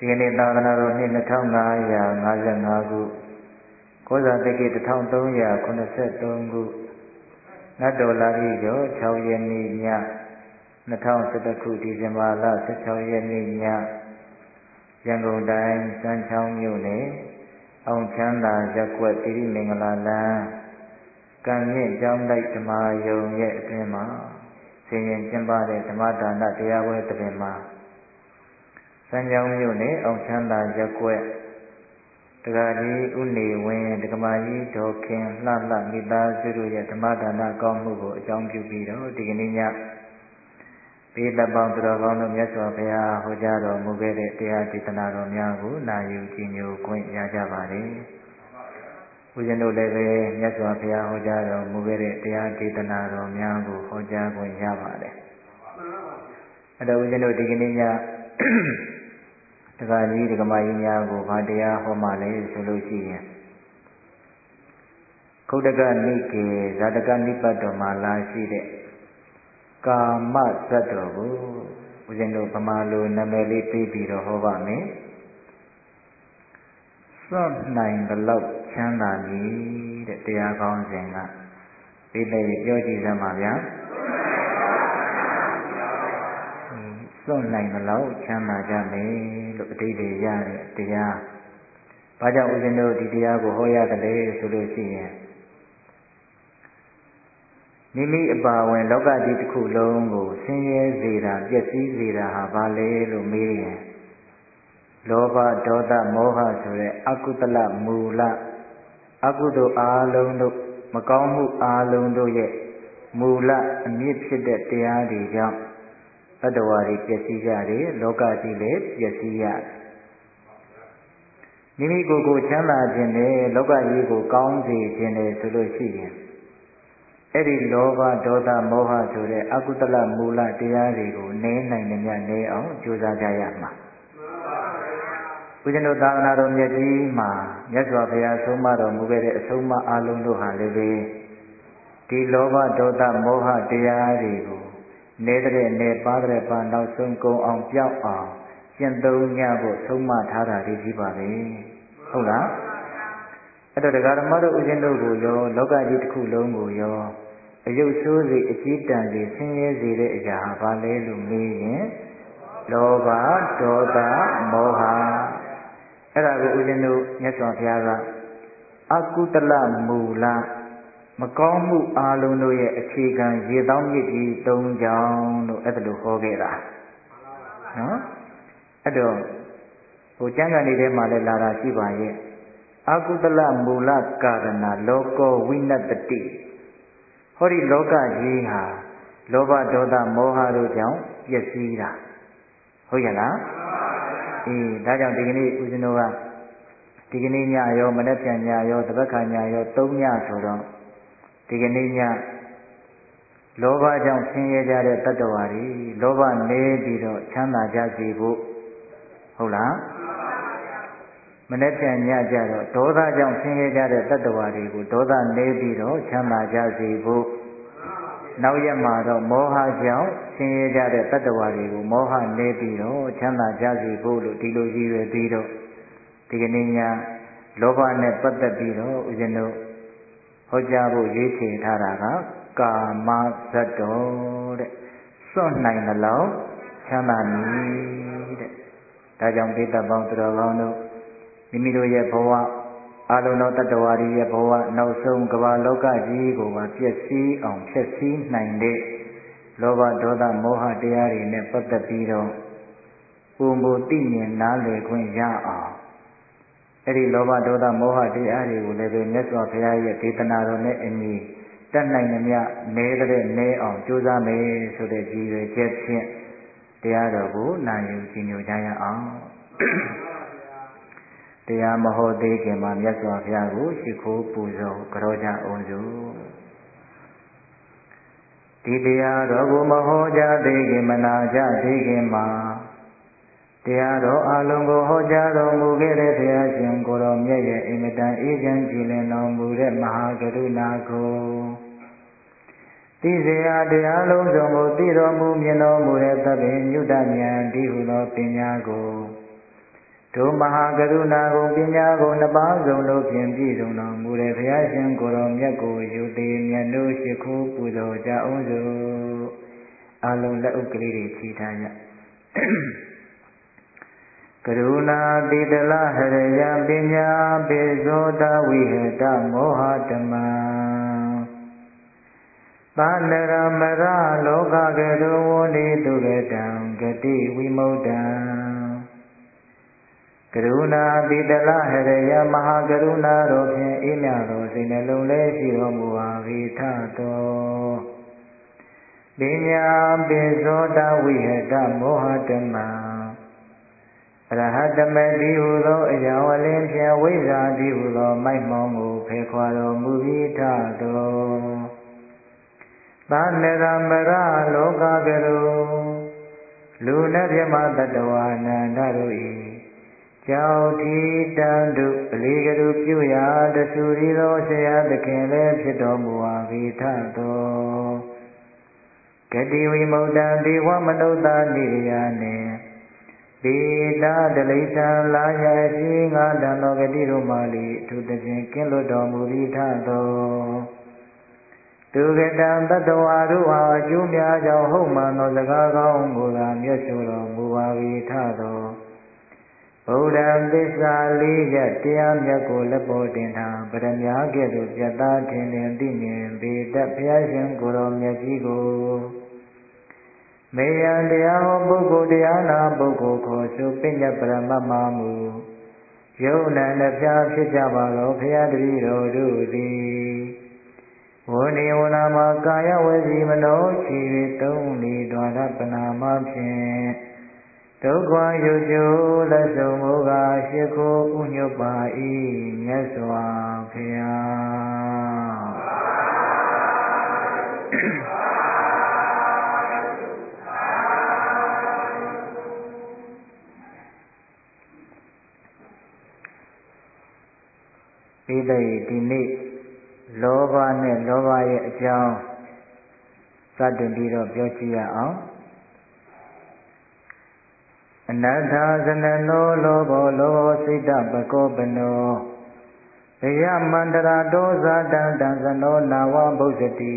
ဒီကနေ့သာသနာတော်နှစ်2555ခုကောဇာတက္ကိ1383ခုနတ်တော်လာပြီကျော်6ရက်နေ့ည2011ခုဒီဇင်ဘာလ16ရက်နေ့ညရန်ကုန်တိုင်းစမ်းချောင်းမြို့နယ်အောင်ချမ်းသာရပ်ကွက်တိရိမင်္ဂလာလမ်းကံမြင့်ကျောင်းတိုက်ဓမ္မယုံရဲ့အတွင်းမှာဆင်ရင်ကျင်းပတဲ့ဓမ္မဒါနတရားပွဲတစ်ပင်မှာစမ်းချောင်းမြို့နယ်အောင်ချမ်းသာရပ်ကွက်တက္ကကြီးဥနေဝင်းတက္ကမကြီးဒေါ်ခင်လှလှမိသားစုတို့ရဲ့ဓမ္မဒါနကောင်းမှုကိုအကြောင်းပြုပြီးတော့ဒီကနေ့ညဘေးတပ်ပေါင်းသူတော်ကောင်းတို့မြတ်စွာဘုရားဟောကြားတော်မူခဲ့တဲ့တရားဒေသနာတော်များကိုနာယူကြည်ညိုခွင့်ရကြပါတယ်။ဦးဇင်းတို့လည်းပဲမြတ်စွာဘုရားဟောကြားတော်မူခဲ့တဲ့တရားဒေသနာတော်များကိုဟောကြားခွင့်ရပါတယ်။အဲ့တော့ဦးဇင်းတို့ဒီကနေ့ညတက္ကကြီးတက္ကမကြီးများကိုဘာတရားဟောမှလဲဆိုလို့ရှိရင်ခုတ်တကနိကေဇာတကနိပတ်တော်မှာလာရှိတဲ့ကာမဇတ်တော်ကိုဦးဇင်းတို့ဗမာလိုနာမည်လေးပေးပြီးတော့ဟောပါမယ်။စွန့်နိုင်ဘလောက်ချမ်းသာမည်တဲ့တရားကောင်းစဉ်ကပြီးတဲ့ပြောကြည့်စမ်းပါဗျာ။စွန့်နိုင်ဘလောက်ချမ်းသာကြမယ်လို့အတိတ်တွေရတဲ့တရား။ဘာကြောင့်ဦးဇင်းတို့ဒီတရားကိုဟောရတယ်လဲဆိုလို့ရှိရင်မိမိအပါဝင်လောကကြီးတစ်ခုလုံးကိုဆင်းရဲစေတာပျက်စီးစေတာဟာဘာလဲလို့မေးရင်လောဘဒေါသမောဟဆိုတဲ့အကုသလမူလအကုသိုလ်အာလုံးတို့မကောင်းမှုအာလုံးတို့ရဲ့မူလအမြစ်ဖြစ်တဲ့တရားတွေကြောင့်တတ္တဝါတွေပျက်စီးကြတယ်လောကကြီးလည်းပျက်စီးရတယ်မိမိကိုယ်ကိုချမ်းသာခြင်းနဲ့လောကကြီးကိုကောင်းစေခြင်းနဲ့ဆိုလို့ရှိရင်အဲ့ဒီလောဘဒေါသမောဟဆိုတဲ့အကုသလမူလတရားတွေကိုနည်းနိုင်သမျှနည်းအောင်ကြိုးစားကြရမှာဦးဇင်းတို့သာသနာတော်မြတ်ကြီးမှာမြတ်စွာဘုရားဆုံးမတော်မူခဲ့တဲ့အဆုံးအမအလုံးတို့ဟာလည်းပဲဒီလောဘဒေါသမောဟတရားတွေကိုနေတဲ့နေပါတဲ့ပါနောက်ဆုံးကုန်အောင်ပြောက်အောင်ကျင့်သုံးကြဖို့ဆုံးမထားတာဒီကြီးပါပဲဟုတ်လားအဲ့တော့တရားဓမ္မတို့ဦးဇင်းတို့ကိုရောလောကကြီးတစ်ခုလုံးကိုရောအယုတ်ဆိုးစေအကြီးတန်းစေဆင်းရဲစေတဲ့အရာဘာလဲလို့မေးရင်လောဘဒေါသမောဟအဲ့ဒါကိုဦးဇင်းတို့မြတ်စွာဘုရားကအကုသလမူလမကောင်းမှုအလုံးတို့ရဲ့အခြေခံရေတောင်းမြစ်ကြီး၃ကြောင်းလို့အဲ့ဒါလိုဟောခဲ့တာနော်အဲ့တော့ဟိုကျမ်းဂန်တွေထဲမှာလည်းလာတာရှိပါရဲ့အကုသလမူလကာရဏလောကောဝိနတတိဟောဒီလောကကြီးဟာလောဘဒေါသမောဟတို့ကြောင့်ပျက်စီးတာဟုတ်ရဲ့လားအေးဒါကြောင့်ဒီကနေ့ဦးဇင်းတို့ကဒီကနေ့ညရောမနေ့ပြန်ညရောတပတ်ခါညရော၃ညဆိုတော့ဒီကနေ့ညလောဘကြောင့်ဆင်းရဲကြတဲ့တတ္တဝါတွေလောဘနည်းပြီးတော့ချမ်းသာကြစေဖို့ဟုတ်လားမနေ့ပြန်ညကြတော့ဒေါသကြောင့်ဆင်းရဲကြတဲ့တတ္တဝါတွေကိုဒေါသနည်းပြီးတော့ချမ်းသာကြစေဖို့နောက်ရက်မှာတော့မောဟကြောင့်ဆင်းရဲကြတဲ့တတ္တဝါတွေကိုမောဟနည်းပြီးတော့ချမ်းသာကြစေဖို့လို့ဒီလိုရည်ရွယ်ပြီးတော့ဒီကနေ့ညလောဘနဲ့ပတ်သက်ပြီးတော့ဦးဇင်းတို့ဟောကြားဖို့ရွေးချယ်ထားတာကကာမဇတ်တော်တဲ့စွန့်နိုင်သလောက်ချမ်းသာမည်တဲ့ဒါကြောင့်ပိဋကပေါင်းသူတော်ကောင်းတို့မိမိတို့ရဲ့ဘဝအလုံးသောတတ္တဝါတွေရဲ့ဘဝနောက်ဆုံးကမ္ဘာလောကကြီးကိုပါပျက်စီးအောင်ဖျက်ဆီးနိုင်တဲ့လောဘဒေါသမောဟတရားတွေနဲ့ပတ်သက်ပြီးတော့ပုံမူသိမြင်နားလည်ခွင့်ရအောင်အဲ့ဒီလောဘဒေါသမောဟတရားတွေကိုလည်းပဲမြတ်စွာဘုရားရဲ့ဒေသနာတော်နဲ့အညီတတ်နိုင်သမျှနေတဲ့နဲအောင်ကြိုးစားမယ်ဆိုတဲ့ကြည်ရွယ်ချက်ဖြင့်တရားတော်ကိုနာယူကြည်ညိုကြရအောင်တရားမဟောသေးခင်မှာမြတ်စွာဘုရားကိုရှိခိုးပူဇော်ကြောကြအောင်စုဒီတရားတော်ကိုမဟောကြားသေးခင်မနာကြသေးခင်မှာတရားတော်အလုံးကိုဟောကြားတော်မူခဲ့တဲ့ဘုရားရှင်ကိုယ်တော်မြတ်ရဲ့အင်မတန်အေးချမ်းကြည်လင်တော်မူတဲ့မဟာကရုဏာကိုသိစေရာတရားလုံးစုံကိုသိတော်မူမြင်တော်မူတဲ့သဗ္ဗညုတဉာဏ်ဒီဟုသောပညာကိုဒုမဟာကရုဏာကိုပညာကိုနှစ်ပါးစုံတို့ဖြင့်ပြည့်စုံတော်မူတဲ့ဘုရားရှင်ကိုယ်တော်မြတ်ကိုယူသည်မြတ်တို့ရှိခိုးပူဇော်ကြအောင်စို့အလုံးလက်ဥကလေးတွေချီထားကြကရုဏာတိတလဟရယပညာပိဇောတဝိဟတမောဟဓမ္မပါဏရမရလောကကရုဝနိတုရတံဂတိဝိမု ddံကရုဏာတိတလဟရယမဟာကရုဏာတော်ဖြင့်အေးမြသောစိတ်နှလုံးလေးရှိတော်မူပါ၏ထသောပညာပိဇောတဝိဟတမောဟဓမ္မအရဟတမတိဟုသောအရာဝလင်းဖြင့်ဝိဇ္ဇာတိဟုသောမိုက်မောင်းကိုဖယ်ခွာတော်မူပြီးထသောသာနရမရလောကကရုလူနဲ့မြမတတဝါနန္ဒတို့၏ကြောက်ထီတန်တုပလီကရုပြုရာတဆူရီသောဆရာသခင်လည်းဖြစ်တော်မူပါ၏ထသောဂတိဝိမု ddံဒေဝမနုဿာနိရယနှင့်ဒေတာတလိษံလာရရှိငါတန်သောဂတိတို့မှလီအထူးသဖြင့်ကင်းလွတ်တော်မူပြီးထသောသူကတံတတဝါတို့အားအကျိုးများကြောင့်ဟုတ်မှန်သောစကားကောင်းကိုသာမြတ်ဆိုတော်မူပါ၏ထသောဗုဒ္ဓံသစ္စာလေးရပ်တရားမြတ်ကိုလက်ပေါ်တင်ထားပရမ ्या ကဲ့သို့ပြတ်သားထင်သိမြင်ပေတတ်ဘုရားရှင်ကိုယ်တော်မြတ်ကြီးကိုမေယံတရားဟောပုဂ္ဂိုလ်တရားနာပုဂ္ဂိုလ်ခေါ်ဆိုပညတ်ပရမတ်မှမူယုံနာနှပြဖြစ်ကြပါသောဘုရားတပည့်တော်တို့သည်ဝဏိဝနာမှာကာယဝစီမနောချီ၍သုံးလီဒွါရပနာမဖြင့်ဒုက္ခယုကျိုးလက်ဆုံးမူကားရှိခိုးဥညွတ်ပါ၏မြတ်စွာဘုရားပိဋကဒီနေ့လောဘနဲ့လောဘရဲ့အကြောင်းစတင်ပြီးတော့ပြောကြည့်ရအောင်အနတ္ထဇနနောလောဘောလောဘောစိတ်တပကောပနောဘယမန္တရာဒောဇာတံတံဇနောနာဝဗုဇ္ဇတိ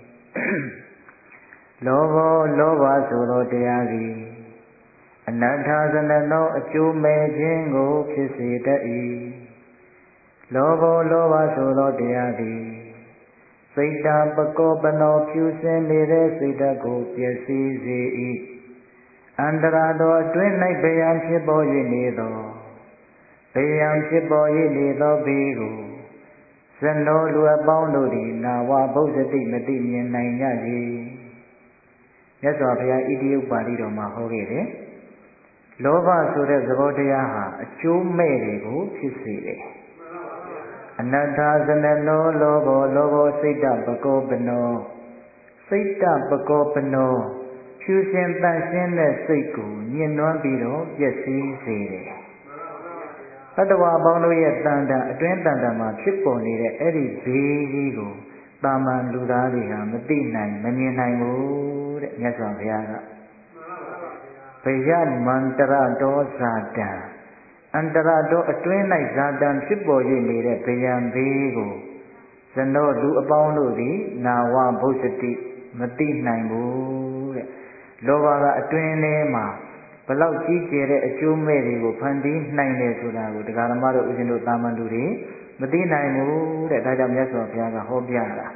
လောဘောလောဘဆိုသောတရားသည်အနတ္ထဇနနောအကျိုးမဲ့ခြင်းကိုဖြစ်စေတတ်၏လောဘောလောဘဆိုသောတရားသည်စိတ်တပကောပနောဖြူစင်နေတဲ့စိတ်ဓာတ်ကိုပျက်စီးစေ၏အန္တရာတော်အတွင်း၌ဗယံဖြစ်ပေါ်၍နေသောဗယံဖြစ်ပေါ်၍နေသောဘေးကိုဇနောလူအပေါင်းတို့သည်နာဝဗုဇ္ဇတိမသိမြင်နိုင်ကြ၏မြတ်စွာဘုရားဣတိယပါဠိတော်မှာဟောခဲ့တယ်လောဘဆိုတဲ့သဘောတရားဟာအကျိုးမဲ့တွေကိုဖြစ်စေတယ်အနတ္ထဇနနောလောဘောလောဘောစိတ်တပကောပနောစိတ်တပကောပနောဖြူစင်တန့်ရှင်းတဲ့စိတ်ကိုညှဉ်းနှွမ်းပြီးတော့ပျက်စီးစေတယ်တတ္တဝါပေါင်းတို့ရဲ့တန်တန်အတွင်းတန်တန်မှာဖြစ်ပေါ်နေတဲ့အဲ့ဒီဘေးကြီးကိုတာမန်လူသားတွေဟာမသိနိုင်မမြင်နိုင်ဘူးတဲ့မြတ်စွာဘုရားကဘယမန္တရဒောဇာတံအန္တရတော်အတွင်း၌ဇာတံဖြစ်ပေါ်၍နေတဲ့ဗယံဘေးကိုဇနောလူအပေါင်းတို့သည်နာဝဗုဇ္ဇတိမသိနိုင်ဘူးတဲ့လောဘကအတွင်းထဲမှာဘလောက်ကြီးကျယ်တဲ့အကျိုးမဲ့တွေကိုဖန်တီးနိုင်တယ်ဆိုတာကိုတရားဓမ္မတို့ဦးဇင်းတို့တာမန်လူတွေမသိနိုင်ဘူးတဲ့ဒါကြောင့်မြတ်စွာဘုရားကဟောပြတာ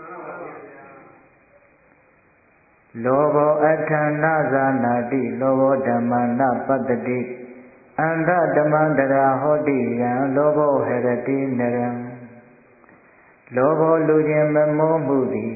လောဘောအဋ္ဌနာဇာနာတိလောဘောဓမ္မနာပတ္တိအန္တဓမ္မန္တရာဟောတိယံလောဘောဟရတိနရံလောဘောလူချင်းမမောမှုသည်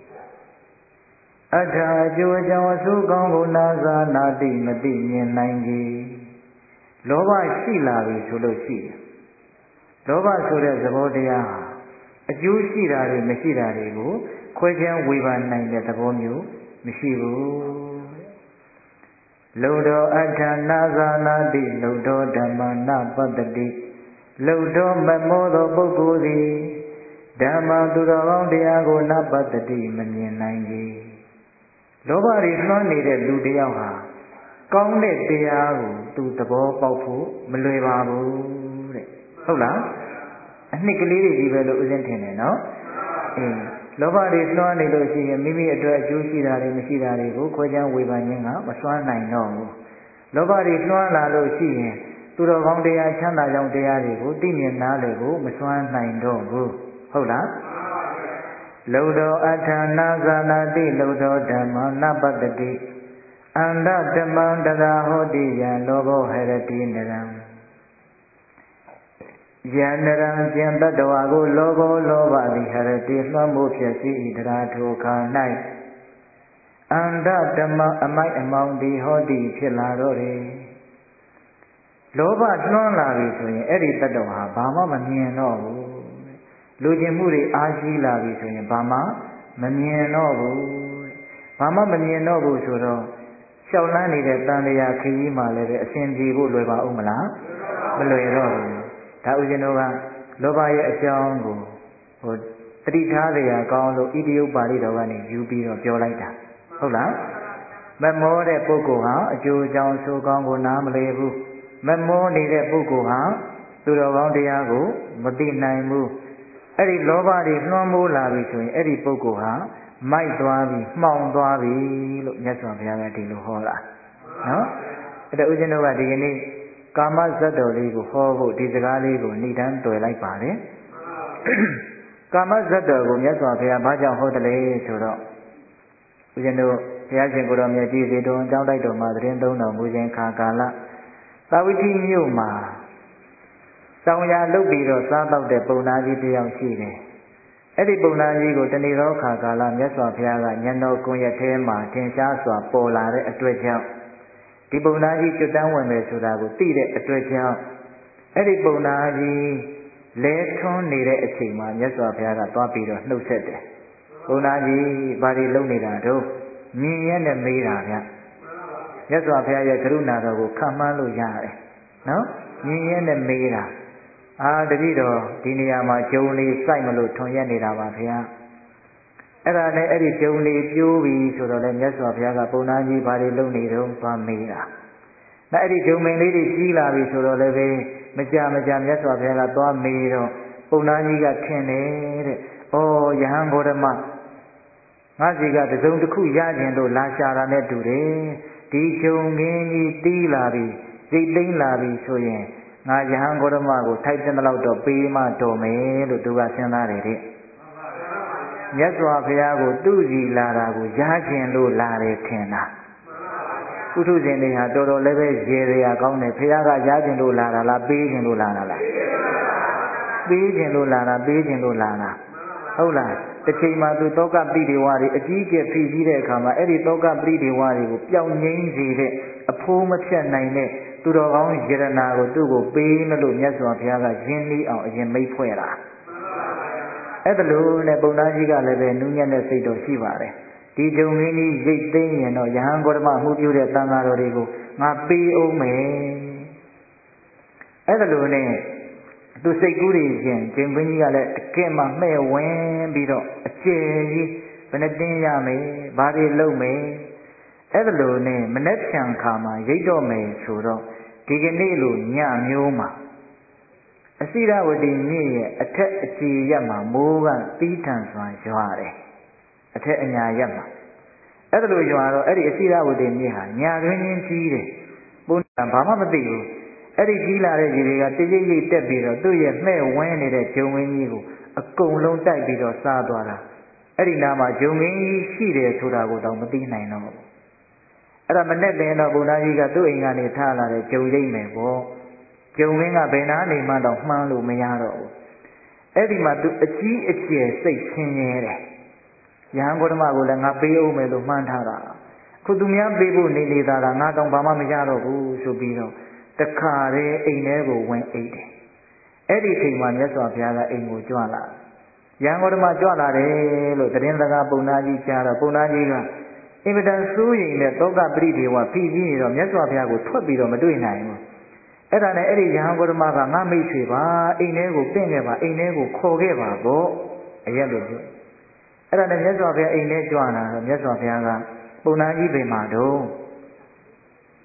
အထာအကျိုးအကြောင်းအစုကောင်းကိုနာဇာနာတိမသိမြင်နိုင်ကြီးလောဘရှိလာပြီဆိုလို့ရှိတယ်လောဘဆိုတဲ့သဘောတရားဟာအကျိုးရှိတာတွေမရှိတာတွေကိုခွဲခြားဝေဖန်နိုင်တဲ့သဘောမျိုးမရှိဘူးလုံတော်အဋ္ဌနာဇာနာတိလုံတော်ဓမ္မနာပတ္တိလုံတော်မမောသောပုဂ္ဂိုလ်သည်ဓမ္မသူတော်ကောင်းတရားကိုနပတ္တိမမြင်နိုင်ကြီးလောဘတွေလွှမ်းနေတဲ့လူတယောက်ဟာကောင်းတဲ့တရားကိုသူသဘောပေါက်ဖို့မလွယ်ပါဘူးတဲ့ဟုတ်လားအနှစ်ကလေးတွေကြီးပဲလို့ဥစဉ်ထင်တယ်နော်လောဘတွေလွှမ်းနေလို့ရှိရင်မိမိအတွက်အကျိုးရှိတာတွေမရှိတာတွေကိုခွဲခြားဝေဖန်ခြင်းကမစွမ်းနိုင်တော့ဘူးလောဘတွေလွှမ်းလာလို့ရှိရင်သူတော်ကောင်းတရားချမ်းသာကြောင်းတရားတွေကိုသိမြင်နားလည်ဖို့မစွမ်းနိုင်တော့ဘူးဟုတ်လားလုံတော်အထာနာဇာနာတိလုံတော်ဓမ္မနပတ္တိအန္တဓမ္မံတရာဟောတိယံလောဘောဟရတိနရံယန္နရံကျင်တတ္တဝါကိုလောဘောလောဘသည်ဟရတိလွှမ်းမိုးဖြစ်စီဤတရားထိုခါ၌အန္တဓမ္မအမိုက်အမောင်သည်ဟောတိဖြစ်လာတော့တယ်လောဘလွှမ်းလာပြီဆိုရင်အဲ့ဒီတတ္တဝါဘာမှမမြင်တော့ဘူးလူကျင်မှုတွေအားကြီးလာပြီဆိုရင်ဘာမှမမြင်တော့ဘူးဘာမှမမြင်တော့ဘူးဆိုတော့လျှောက်လန်းနေတဲ့တန်လျာခရီးမှလည်းပဲအစဉ်ပြေဖို့လွယ်ပါဦးမလားမလွယ်တော့ဘူးဒါဥစဉ်တို့ကလောဘရဲ့အကြောင်းကိုတတိထားစရာကောင်းလို့ဣတိယပါဠိတော်ကနေယူပြီးတော့ပြောလိုက်တာဟုတ်လားမမောတဲ့ပုဂ္ဂိုလ်ဟာအကျိုးအကြောင်းဆိုကောင်းကိုနားမလည်ဘူးမမောနေတဲ့ပုဂ္ဂိုလ်ဟာသူတော်ကောင်းတရားကိုမသိနိုင်ဘူးအဲ့ဒီလောဘတွေလွှမ်းမိုးလာပြီဆိုရင်အဲ့ဒီပုဂ္ဂိုလ်ဟာမိုက်သွားပြီမှောင်သွားပြီလို့မြတ်စွာဘုရားကဒီလိုဟောတာနော်အဲ့ဒါဥစဉ်တို့ကဒီကနေ့ကာမဇတ်တော်လေးကိုဟောဖို့ဒီစကားလေးကိုဏိဒန်းတွေ့လိုက်ပါတယ်ကာမဇတ်တော်ကိုမြတ်စွာဘုရားဘာကြောင့်ဟောတယ်လဲဆိုတော့ဥစဉ်တို့ဘုရားရှင်ကိုယ်တော်မြတ်ကြီးစေတုံအကြောင်းတိုက်တော်မှာသတင်းသုံးတော်မူခြင်းခါကာလသာဝတိမြို့မှာတောင်ယာလုပ်ပြီးတော့စားတော့တဲ့ပုံနာကြီးတယောက်ရှိတယ်အဲ့ဒီပုံနာကြီးကိုတဏှိရောခါကာလမြတ်စွာဘုရားကဉာဏ်တော်ကွန်ရက်ထဲမှာထင်ရှားစွာပေါ်လာတဲ့အတွက်ကြောင့်ဒီပုံနာကြီးကျွတ်တန်းဝင်မယ်ဆိုတာကိုသိတဲ့အတွက်ကြောင့်အဲ့ဒီပုံနာကြီးလဲထွန်းနေတဲ့အချိန်မှာမြတ်စွာဘုရားကသွားပြီးတော့နှုတ်ဆက်တယ်ပုံနာကြီးဘာတွေလုပ်နေတာတော့မြင်ရနဲ့မေးတာဗျမြတ်စွာဘုရားရဲ့ကရုဏာတော်ကိုခံမှန်းလို့ရတယ်နော်မြင်ရနဲ့မေးတာတပည့်တော်ဒီနေရာမှာဂျုံလေးစိုက်မလို့ထွန်ရက်နေတာပါဗျာအဲ့ဒါနဲ့အဲ့ဒီဂျုံလေးပြိုးပြီဆိုတော့လေမြတ်စွာဘုရားကပုံနာကြီးဘာတွေလုပ်နေတော့သွားမေးတာအဲ့ဒီဂျုံမင်းလေးတွေကြီးလာပြီဆိုတော့လည်းပဲမကြမြတ်စွာဘုရားကသွားမေးတော့ပုံနာကြီးကထင်တယ်တဲ့ဩယဟန်ဂေါတမငါစီကတစုံတစ်ခုရခြင်းလို့လာရှာတာနဲ့တူတယ်ဒီဂျုံမင်းကြီးတီးလာပြီစိတ်သိမ်းလာပြီဆိုရင်ငါယဟန်ဂေါတမကိုထိုက်တဲ့လောက်တော့ပေးမှတော်မယ်လို့သူကစဉ်းစားတယ်တဲ့မြတ်စွာဘုရားကိုသူ့စီလာတာကိုရခြင်းလို့လာတယ်ထင်တာပုထုဇဉ်တွေဟာတော်တော်လည်းပဲရေရကောင်းတယ်ဘုရားကရခြင်းလို့လာတာလားပေးခြင်းလို့လာတာလားပေးခြင်းလို့လာတာပေးခြင်းလို့လာတာဟုတ်လားတစ်ချိန်မှာသူတောကပိဋိဝါတွေအကြီးကျယ်ဖြည့်ပြီးတဲ့အခါမှာအဲ့ဒီတောကပိဋိဝါတွေကိုပျောက်ငြိမ်းစေတဲ့အဖိုးမဖြတ်နိုင်တဲ့သူတော်ကောင်းယရနာကိုသူ့ကိုပေးမလို့မြတ်စွာဘုရားကယဉ်နီးအောင်အရင်မိတ်ဖွဲ့တာအဲ့ဒါလို့နဲ့ပုံသားကြီးကလည်းပဲနူးညံ့တဲ့စိတ်တော်ရှိပါတယ်ဒီဂျုံမင်းကြီးရိတ်သိမ်းရင်တော့ယဟန်ဂေါတမမှုပြုတဲ့တန်ဃာတော်တွေကိုငါပေးအောင်မယ်အဲ့ဒါလို့နဲ့သူစိတ်ကူးတွေရှင်ဂျုံမင်းကြီးကလည်းတကယ်မှမှဲ့ဝင်ပြီးတော့အကျယ်ကြီးဘယ်နှတင်းရမယ်ဘာတွေလုပ်မယ်အဲ့ဒါလို့နဲ့မနေ့ဖြန်ခါမှာရိတ်တော့မယ်ဆိုတော့ဒီကနေ့လိုညမျိုးမှာအစိရဝတီမြစ်ရဲ့အထက်အကြည်ရက်မှာမိုးကတီးထန်စွာရွာတယ်အထက်အညာရက်မှာအဲ့ဒါလိုရွာတော့အဲ့ဒီအစိရဝတီမြစ်ဟာညာတွင်ချင်းကြီးတယ်ပုံစံဘာမှမသိဘူးအဲ့ဒီကြီးလာတဲ့ကြီးတွေကတရိပ်ရိပ်တက်ပြီးတော့သူ့ရဲ့မှဲ့ဝင်းနေတဲ့ဂျုံဝင်းကြီးကိုအကုန်လုံးတိုက်ပြီးတော့စားသွားတာအဲ့ဒီနားမှာဂျုံဝင်းကြီးရှိတယ်ဆိုတာကိုတော့မသိနိုင်တော့ဘူးအဲ့ဒါမနဲ့ပင်တော့ဘုရားကြီးကသူ့အိမ်ကနေထားလာတဲ့ဂျုံရိပ်မယ်ပေါ့ဂျုံဝင်းကဘယ်နာနေမှတော့မှန်းလို့မရတော့ဘူးအဲ့ဒီမှာသူအကြီးအကျယ်စိတ်ဆင်းရဲတယ်ယဟန်ဂေါတမကိုလည်းငါပေးအောင်မယ်လို့မှန်းထားတာခုသူများပေးဖို့နေနေတာကငါတော့ဘာမှမရတော့ဘူးဆိုပြီးတော့တခါတည်းအိမ်ထဲကိုဝင်အိတ်တယ်အဲ့ဒီချိန်မှာမြတ်စွာဘုရားကအိမ်ကိုကြွလာယဟန်ဂေါတမကြွလာတယ်လို့သတင်းစကားပုံနာကြီးကြားတော့ပုံနာကြီးကအင်မတန်စိုးရိမ်တဲ့တောကပရိဒေဝဖိစီးနေတော့မြတ်စွာဘုရားကိုထွက်ပြီးတော့မတွေ့နိုင်ဘူးအဲ့ဒါနဲ့အဲ့ဒီယဟန်ဂေါတမကငါမိတ်ဆွေပါအိမ်ထဲကိုပင့်ခဲ့ပါအိမ်ထဲကိုခေါ်ခဲ့ပါပေါ့အရက်လို့ပြောအဲ့ဒါနဲ့မြတ်စွာဘုရားအိမ်ထဲကြွလာတော့မြတ်စွာဘုရားကပုံနာကြီးပင်မှာတော့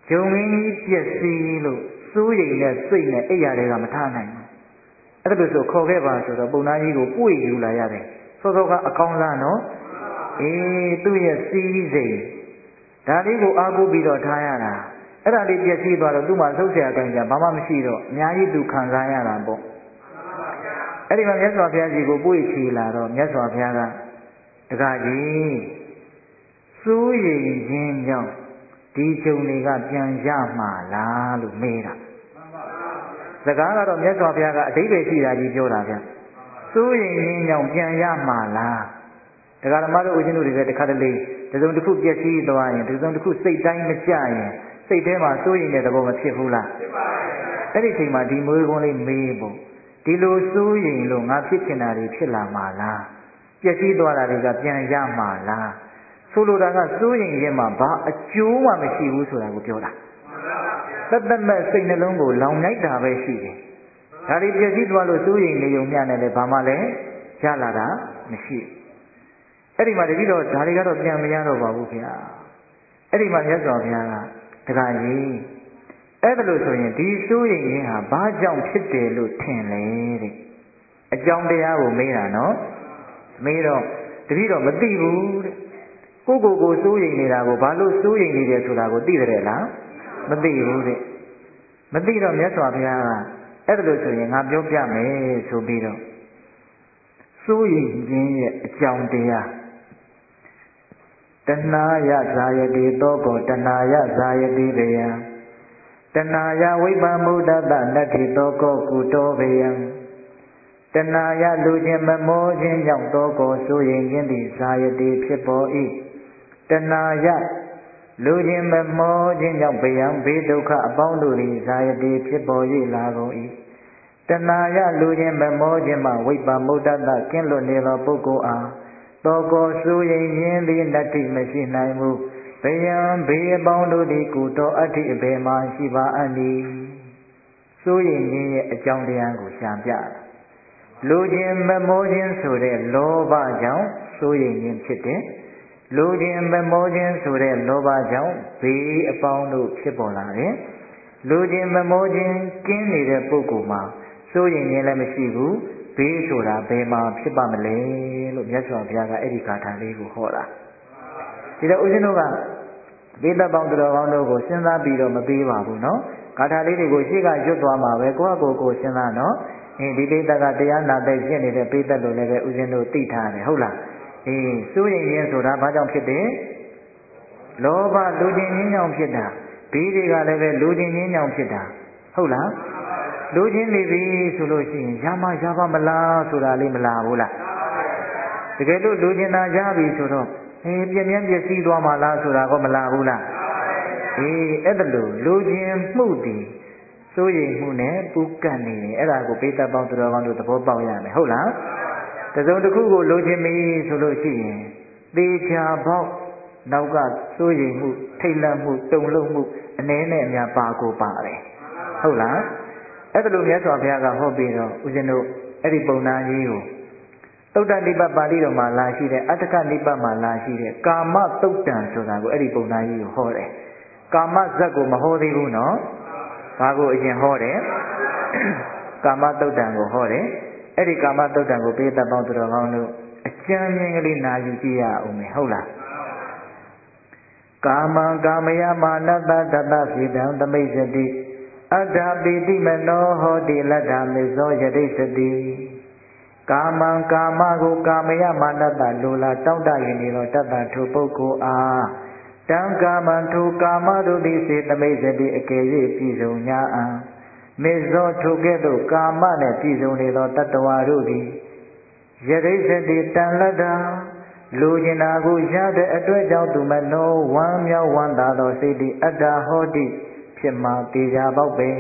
ဂျုံငင်းကြီးပျက်စီးလို့စိုးရိမ်တဲ့စိတ်နဲ့အိယာတွေကမထားနိုင်ဘူးအဲ့ဒါဆိုခေါ်ခဲ့ပါဆိုတော့ပုံသားကြီးကိုပွေယူလာရတယ်စောစောကအကောင်းလားနော်အေးသူ့ရဲ့စီးစိမ်ဒါလေးကိုအားကိုးပြီးတော့ထားရတာအဲ့ဒါလေးပျက်စီးသွားတော့သူ့မှာလှုပ်ရှားကြကြဘာမှမရှိတော့အများကြီးသူခံစားရတာပေါ့အဲ့ဒီမှာမြတ်စွာဘုရားကြီးကိုပွေချီလာတော့မြတ်စွာဘုရားကတကားကြီးစိုးရိမ်ခြင်းကြောင့်ဒီဂျုံတွေကပြန်ရမှာလားလို့မေးတာစကားကတော့မြတ်စွာဘုရားကအဓိပ္ပာယ်ရှိတာကြီးပြောတာဗျစိုးရိမ်ခြင်းကြောင့်ပြန်ရမှာလားတရားဓမ္မတို့ဦးဇင်းတို့တွေလည်းတစ်ခါတလေဒီစုံတစ်ခုပျက်စီးသွားရင်ဒီစုံတစ်ခုစိတ်တိုင်းမကြရင်စိတ်ထဲမှာစိုးရိမ်တဲ့သဘောမဖြစ်ဘူးလားဖြစ်ပါရဲ့အဲ့ဒီချိန်မှာဒီမွေးကုန်းလေးမေးဖို့ဒီလိုစိုးရိမ်လို့ငါဖြစ်ချင်တာတွေဖြစ်လာမှာလားပျက်စီးသွားတာတွေကပြန်ရမှာလားဆိုလိုတာကစိုးရိမ်ခြင်းမှာဘာအကျိုးမှမရှိဘူးဆိုတာကိုပြောတာသက်မဲ့စိတ်နှလုံးကိုလောင်လိုက်တာပဲရှိတယ်ဒါတွေပျက်စီးသွားလို့စိုးရိမ်နေုံမျှနဲ့လည်းဘာမှလည်းရလာတာမရှိအဲ့ဒီမှာတတိတော့ဒါတွေကတော့ပြန်မရတော့ပါဘူးခင်ဗျာအဲ့ဒီမှာမြတ်စွာဘုရားကတခါကြီးအဲ့ဒါလို့ဆိုရင်ဒီစိုးရိမ်ခြင်းဟာဘာကြောင့်ဖြစ်တယ်လို့ထင်လဲတဲ့အကြောင်းတရားကိုမေးတာနော်မေးတော့တတိတော့မသိဘူးတဲ့ကိုစိုးရိမ်နေတာကိုဘာလို့စိုးရိမ်နေတယ်ဆိုတာကိုသိတယ်လားမသိဘူးတဲ့မသိတော့မြတ်စွာဘုရားကအဲ့ဒါလို့ဆိုရင်ငါပြောပြမယ်ဆိုပြီးတော့စိုးရိမ်ခြင်းရဲ့အကြောင်းတရားတဏှာယဇာယတိသောကောတဏှာယဇာယတိဗယံတဏှာယဝိပ္ပမုဒ္ဒတနတ္ထိသောကောကုတောဗယံတဏှာယလူခြင်းမမောခြင်းကြောင့်သောကောစိုးရိမ်ခြင်းသည်ဇာယတိဖြစ်ပေါ်၏တဏှာယလူခြင်းမမောခြင်းကြောင့်ဗယံဘေးဒုက္ခအပေါင်းတို့သည်ဇာယတိဖြစ်ပေါ်၍လာကုန်၏တဏှာယလူခြင်းမမောခြင်းမှဝိပ္ပမုဒ္ဒတကင်းလွတ်နေသောပုဂ္ဂိုလ်အားသောကောစိုးရိမ်ခြင်းသည်နတ္တိမရှိနိုင်မှုဘယံဘေးအပေါင်းတို့သည်ကုတောအတ္တိအဘေမှာရှိပါအနိစိုးရိမ်ခြင်းရဲ့အကြောင်းတရားကိုရှာပြလူခြင်းမမောခြင်းဆိုတဲ့လောဘကြောင့်စိုးရိမ်ခြင်းဖြစ်တယ်လူခြင်းမမောခြင်းဆိုတဲ့လောဘကြောင့်ဘေးအပေါင်းတို့ဖြစ်ပေါ်လာတယ်လူခြင်းမမောခြင်းကင်းနေတဲ့ပုဂ္ဂိုလ်မှာစိုးရိမ်ခြင်းလည်းမရှိဘူးဘေးဆိုတာဘယ်မှာဖြစ်ပါမလဲလို့မြတ်စွာဘုရားကအဲ့ဒီဂါထာလေးကိုဟောတာဒီတော့ဦးဇင်းတို့ကဒေသပေါင်းသူတော်ကောင်းတို့ကိုစဉ်းစားပြီးတော့မပေးပါဘူးနော်ဂါထာလေးတွေကိုရှေ့ကရွတ်သွားမှာပဲကိုယ့်အကိုစဉ်းစားနော်ဒီဒေသကတရားနာတဲ့ရှင်းနေတဲ့ပေးသက်လို့လည်းပဲဦးဇင်းတို့သိထားတယ်ဟုတ်လားစိုးရိမ်ခြင်းဆိုတာဘာကြောင့်ဖြစ်တယ်လောဘလူခြင်းခြင်းကြောင့်ဖြစ်တာဘေးတွေကလည်းပဲလူခြင်းခြင်းကြောင့်ဖြစ်တာဟုတ်လားလူချင်းနေပြီဆိုလို့ရှိရင်ရမမလားဆိုတာလေးမလားဘူးလားတကယ်လို့လူချင်းသာရပြီဆိုတော့ပြင်းပြင်းပျက်စီးသွားမှလားဆိုတာကမလားဘူးလားအဲ့ဒါလို့လူချင်းမှုတည်စိုးရိမ်မှုနဲ့ပူကန့်နေတယ်အဲ့ဒါကိုပိဋကပေါင်းသူတော်ကောင်းတို့သဘောပေါက်ရမယ်ဟုတ်လားတစုံတစ်ခုကိုလူချင်းပြီဆိုလို့ရှိရင်သေချာပေါက်နောက်ကစိုးရိမ်မှုထိတ်လန့်မှုတုန်လှုပ်မှုအနည်းနဲ့အများပါကိုပါတယ်ဟုတ်လားအဲ့ဒါလို့မြတ်စွာဘုရားကဟောပြီးတော့ဦးဇင်းတို့အဲ့ဒီပုံနာကြီးကိုသုတ္တနိဗ္ဗာန်ပါဠိတော်မှာလာရှိတဲ့အတ္တကနိဗ္ဗာန်မှာလာရှိတဲ့ကာမသုတ်တံဆိုတာကိုအဲ့ဒီပုံနာကြီးကိုဟောတယ်ကာမဇတ်ကိုမဟောသေးဘူးနော်ဘာကိုအရင်ဟောတယ်ကာမသုတ်တံကိုဟောတယ်အဲ့ဒီကာမသုတ်တံကိုပိဋကပေါင်းသူတော်ကောင်းတို့အကျဉ်းချင်းကလေးနာယူကြည့်ရအောင်မယ်ဟုတ်လားကာမံကာမယမာနတတတပိတံသမိတ်စတိအတ္တပိတိမနောဟောတိလတ္ထမေဇောယတိစတိကာမံကာမကိုကာမယမာနတလိုလားတောင့်တရနေသောတတ္တထိုပုဂ္ဂိုလ်အားတံကာမံထိုကာမတို့သည်စေသမိတ်စတိအကယ်၍ပြည်စုံညာအံမေဇောထိုကဲ့သို့ကာမနှင့်ပြည်စုံနေသောတတ္တဝါတို့သည်ယတိစတိတန်လတ္ထလူကျင်နာကိုရတဲ့အတွက်ကြောင့်သူမနောဝမ်းမြောက်ဝမ်းသာသောစိတ်သည်အတ္တဟောတိဖြစ်မှာတေချာပေါက်ပဲ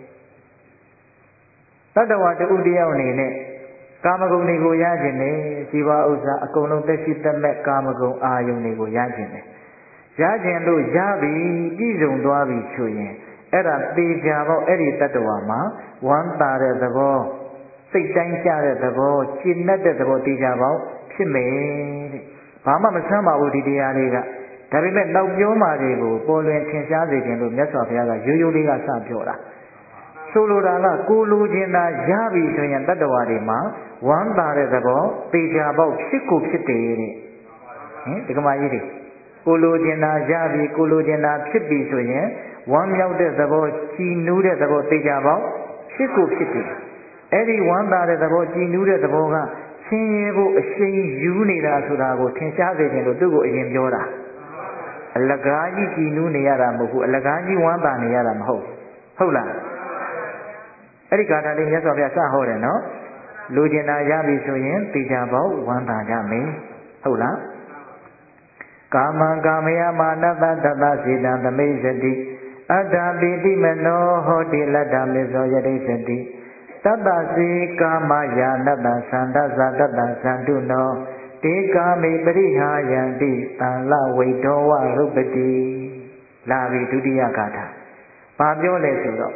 တတ္တဝါတူတယောက်အနေနဲ့ကာမဂုဏ်တွေကိုရခြင်းနဲ့ဇီဝဥစ္စာအကုန်လုံးသက်ရှိသက်မဲ့ကာမဂုဏ်အာယုန်တွေကိုရခြင်းနဲ့ရခြင်းလို့ရပြီပြည့်စုံသွားပြီဆိုရင်အဲ့ဒါတေချာပေါက်အဲ့ဒီတတ္တဝါမှာဝမ်းသာတဲ့သဘောစိတ်တိုင်းကျတဲ့သဘောရှင်းတတ်တဲ့သဘောတေချာပေါက်ဖြစ်မယ်တဲ့ဘာမှမဆန်းပါဘူးဒီတရားလေးကဒါပေမဲ့နောက်ပြောမှာတွေကိုပေါ်လွင်ထင်ရှားစေခြင်းလို့မြတ်စွာဘုရားကရိုးရိုးလေးကစပြောတာဆိုလိုတာကကိုလိုချင်တာရပြီဆိုရင်တတ္တဝါတွေမှာဝမ်းသာတဲ့သဘောပေချာပေါက်ဖြစ်ကိုဖြစ်တယ်တဲ့ဒီကမာကြီးတွေကိုလိုချင်တာရပြီကိုလိုချင်တာဖြစ်ပြီဆိုရင်ဝမ်းမြောက်တဲ့သဘောကြည်နူးတဲ့သဘောပေချာပေါက်ဖြစ်ကိုဖြစ်တယ်အဲ့ဒီဝမ်းသာတဲ့သဘောကြည်နူးတဲ့သဘောကဆင်းရဲဖို့အရှိန်ယူနေတာဆိုတာကိုထင်ရှားစေခြင်းလို့သူ့ကိုအရင်ပြောတာအလကားကြီးကြည်နူးနေရတာမဟုတ်ဘူးအလကားကြီးဝမ်းသာနေရတာမဟုတ်ဟုတ်လားအဲ့ဒီကာထာလေးမြတ်စွာဘုရားစဟောတယ်နော်လူကျင်တာရပြီဆိုရင်တေချာပေါက်ဝမ်းသာကြမယ်ဟုတ်လားကာမံကာမယမာနတတတစေတံသမိစတိအတ္တပိတိမနောဟောတိလတ္တမေဇောယတိစတိတတ္တစေကာမယာနတ္တသန္တဇာတတ္တသန္တုနောတေကာမိပရိဟာယံတိတံလဝိဒောဝရုပ္ပတိလာပြီဒုတိယဂါထာဘာပြောလဲဆိုတော့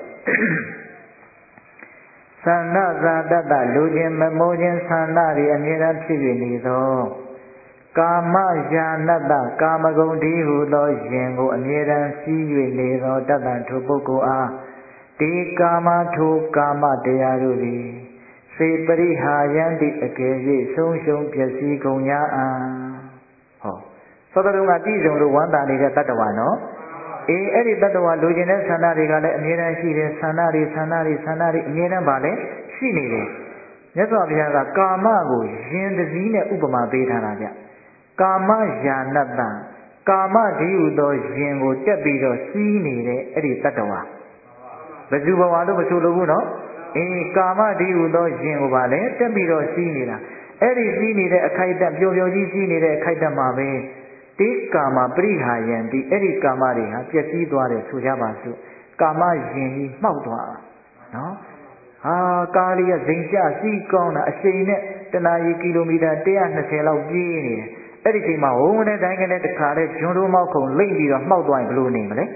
သန္တဇာတတ္တလူချင်းမမိုးချင်းသန္တတွေအမြဲတမ်းဖြစ်နေသောကာမယာနတ္တကာမဂုဏ်ဒီဟုသောယင်ကိုအမြဲတမ်းစီး၍နေသောတတ္တထိုပုဂ္ဂိုလ်အားဒီကာမထိုကာမတရားတို့သည်စေပရိဟာယံတိအကယ်၍ဆုံးရှုံးပျက်စီးကုန်ရာအံဟောသောတရုံကပြည်စုံလို့ဝမ်းသာနေတဲ့တတ္တဝါနော်အဲ့ဒီတတ္တဝါလူကျင်တဲ့ဆန္ဒတွေကလည်းအမြဲတမ်းရှိတယ်ဆန္ဒတွေအမြဲတမ်းပါလေရှိနေတယ်မြတ်စွာဘုရားကကာမကိုယင်တစည်းနဲ့ဥပမာပေးထားတာဗျကာမယာနတ္တကာမဒီဟုသောယင်ကိုတက်ပြီးတော့စီးနေတဲ့အဲ့ဒီတတ္တဝါဘယ်သူဘဝလို့မဆိုလို့ဘူးနော်ကာမဒီဟုသောယင်ကိုပါလေတက်ပြီးတော့စီးနေတာအဲ့ဒီစီးနေတဲ့အခိုက်အတန့်ပျော်ပျော်ကြီးစီးနေတဲ့အခိုက်အတန့်မှာပဲတေကာမပရိဟာယံဒီအဲ့ဒီကာမတွေဟာပျက်စီးသွားတယ်ဆိုကြပါစို့ကာမယင်ကြီးမှောက်သွားနော်ကားလေးကဇိမ်ကျစီးကောင်းတာအချိန်နဲ့တနာရီကီလိုမီတာ120လောက်ပြေးနေတယ်အဲ့ဒီချိန်မှာဝုန်းနဲ့တိုင်းကလေးတခါလဲဂျွန်တို့မောက်ခုံလိမ့်ပြီးတော့မှောက်သွားရင်ဘယ်လိုနေမလဲ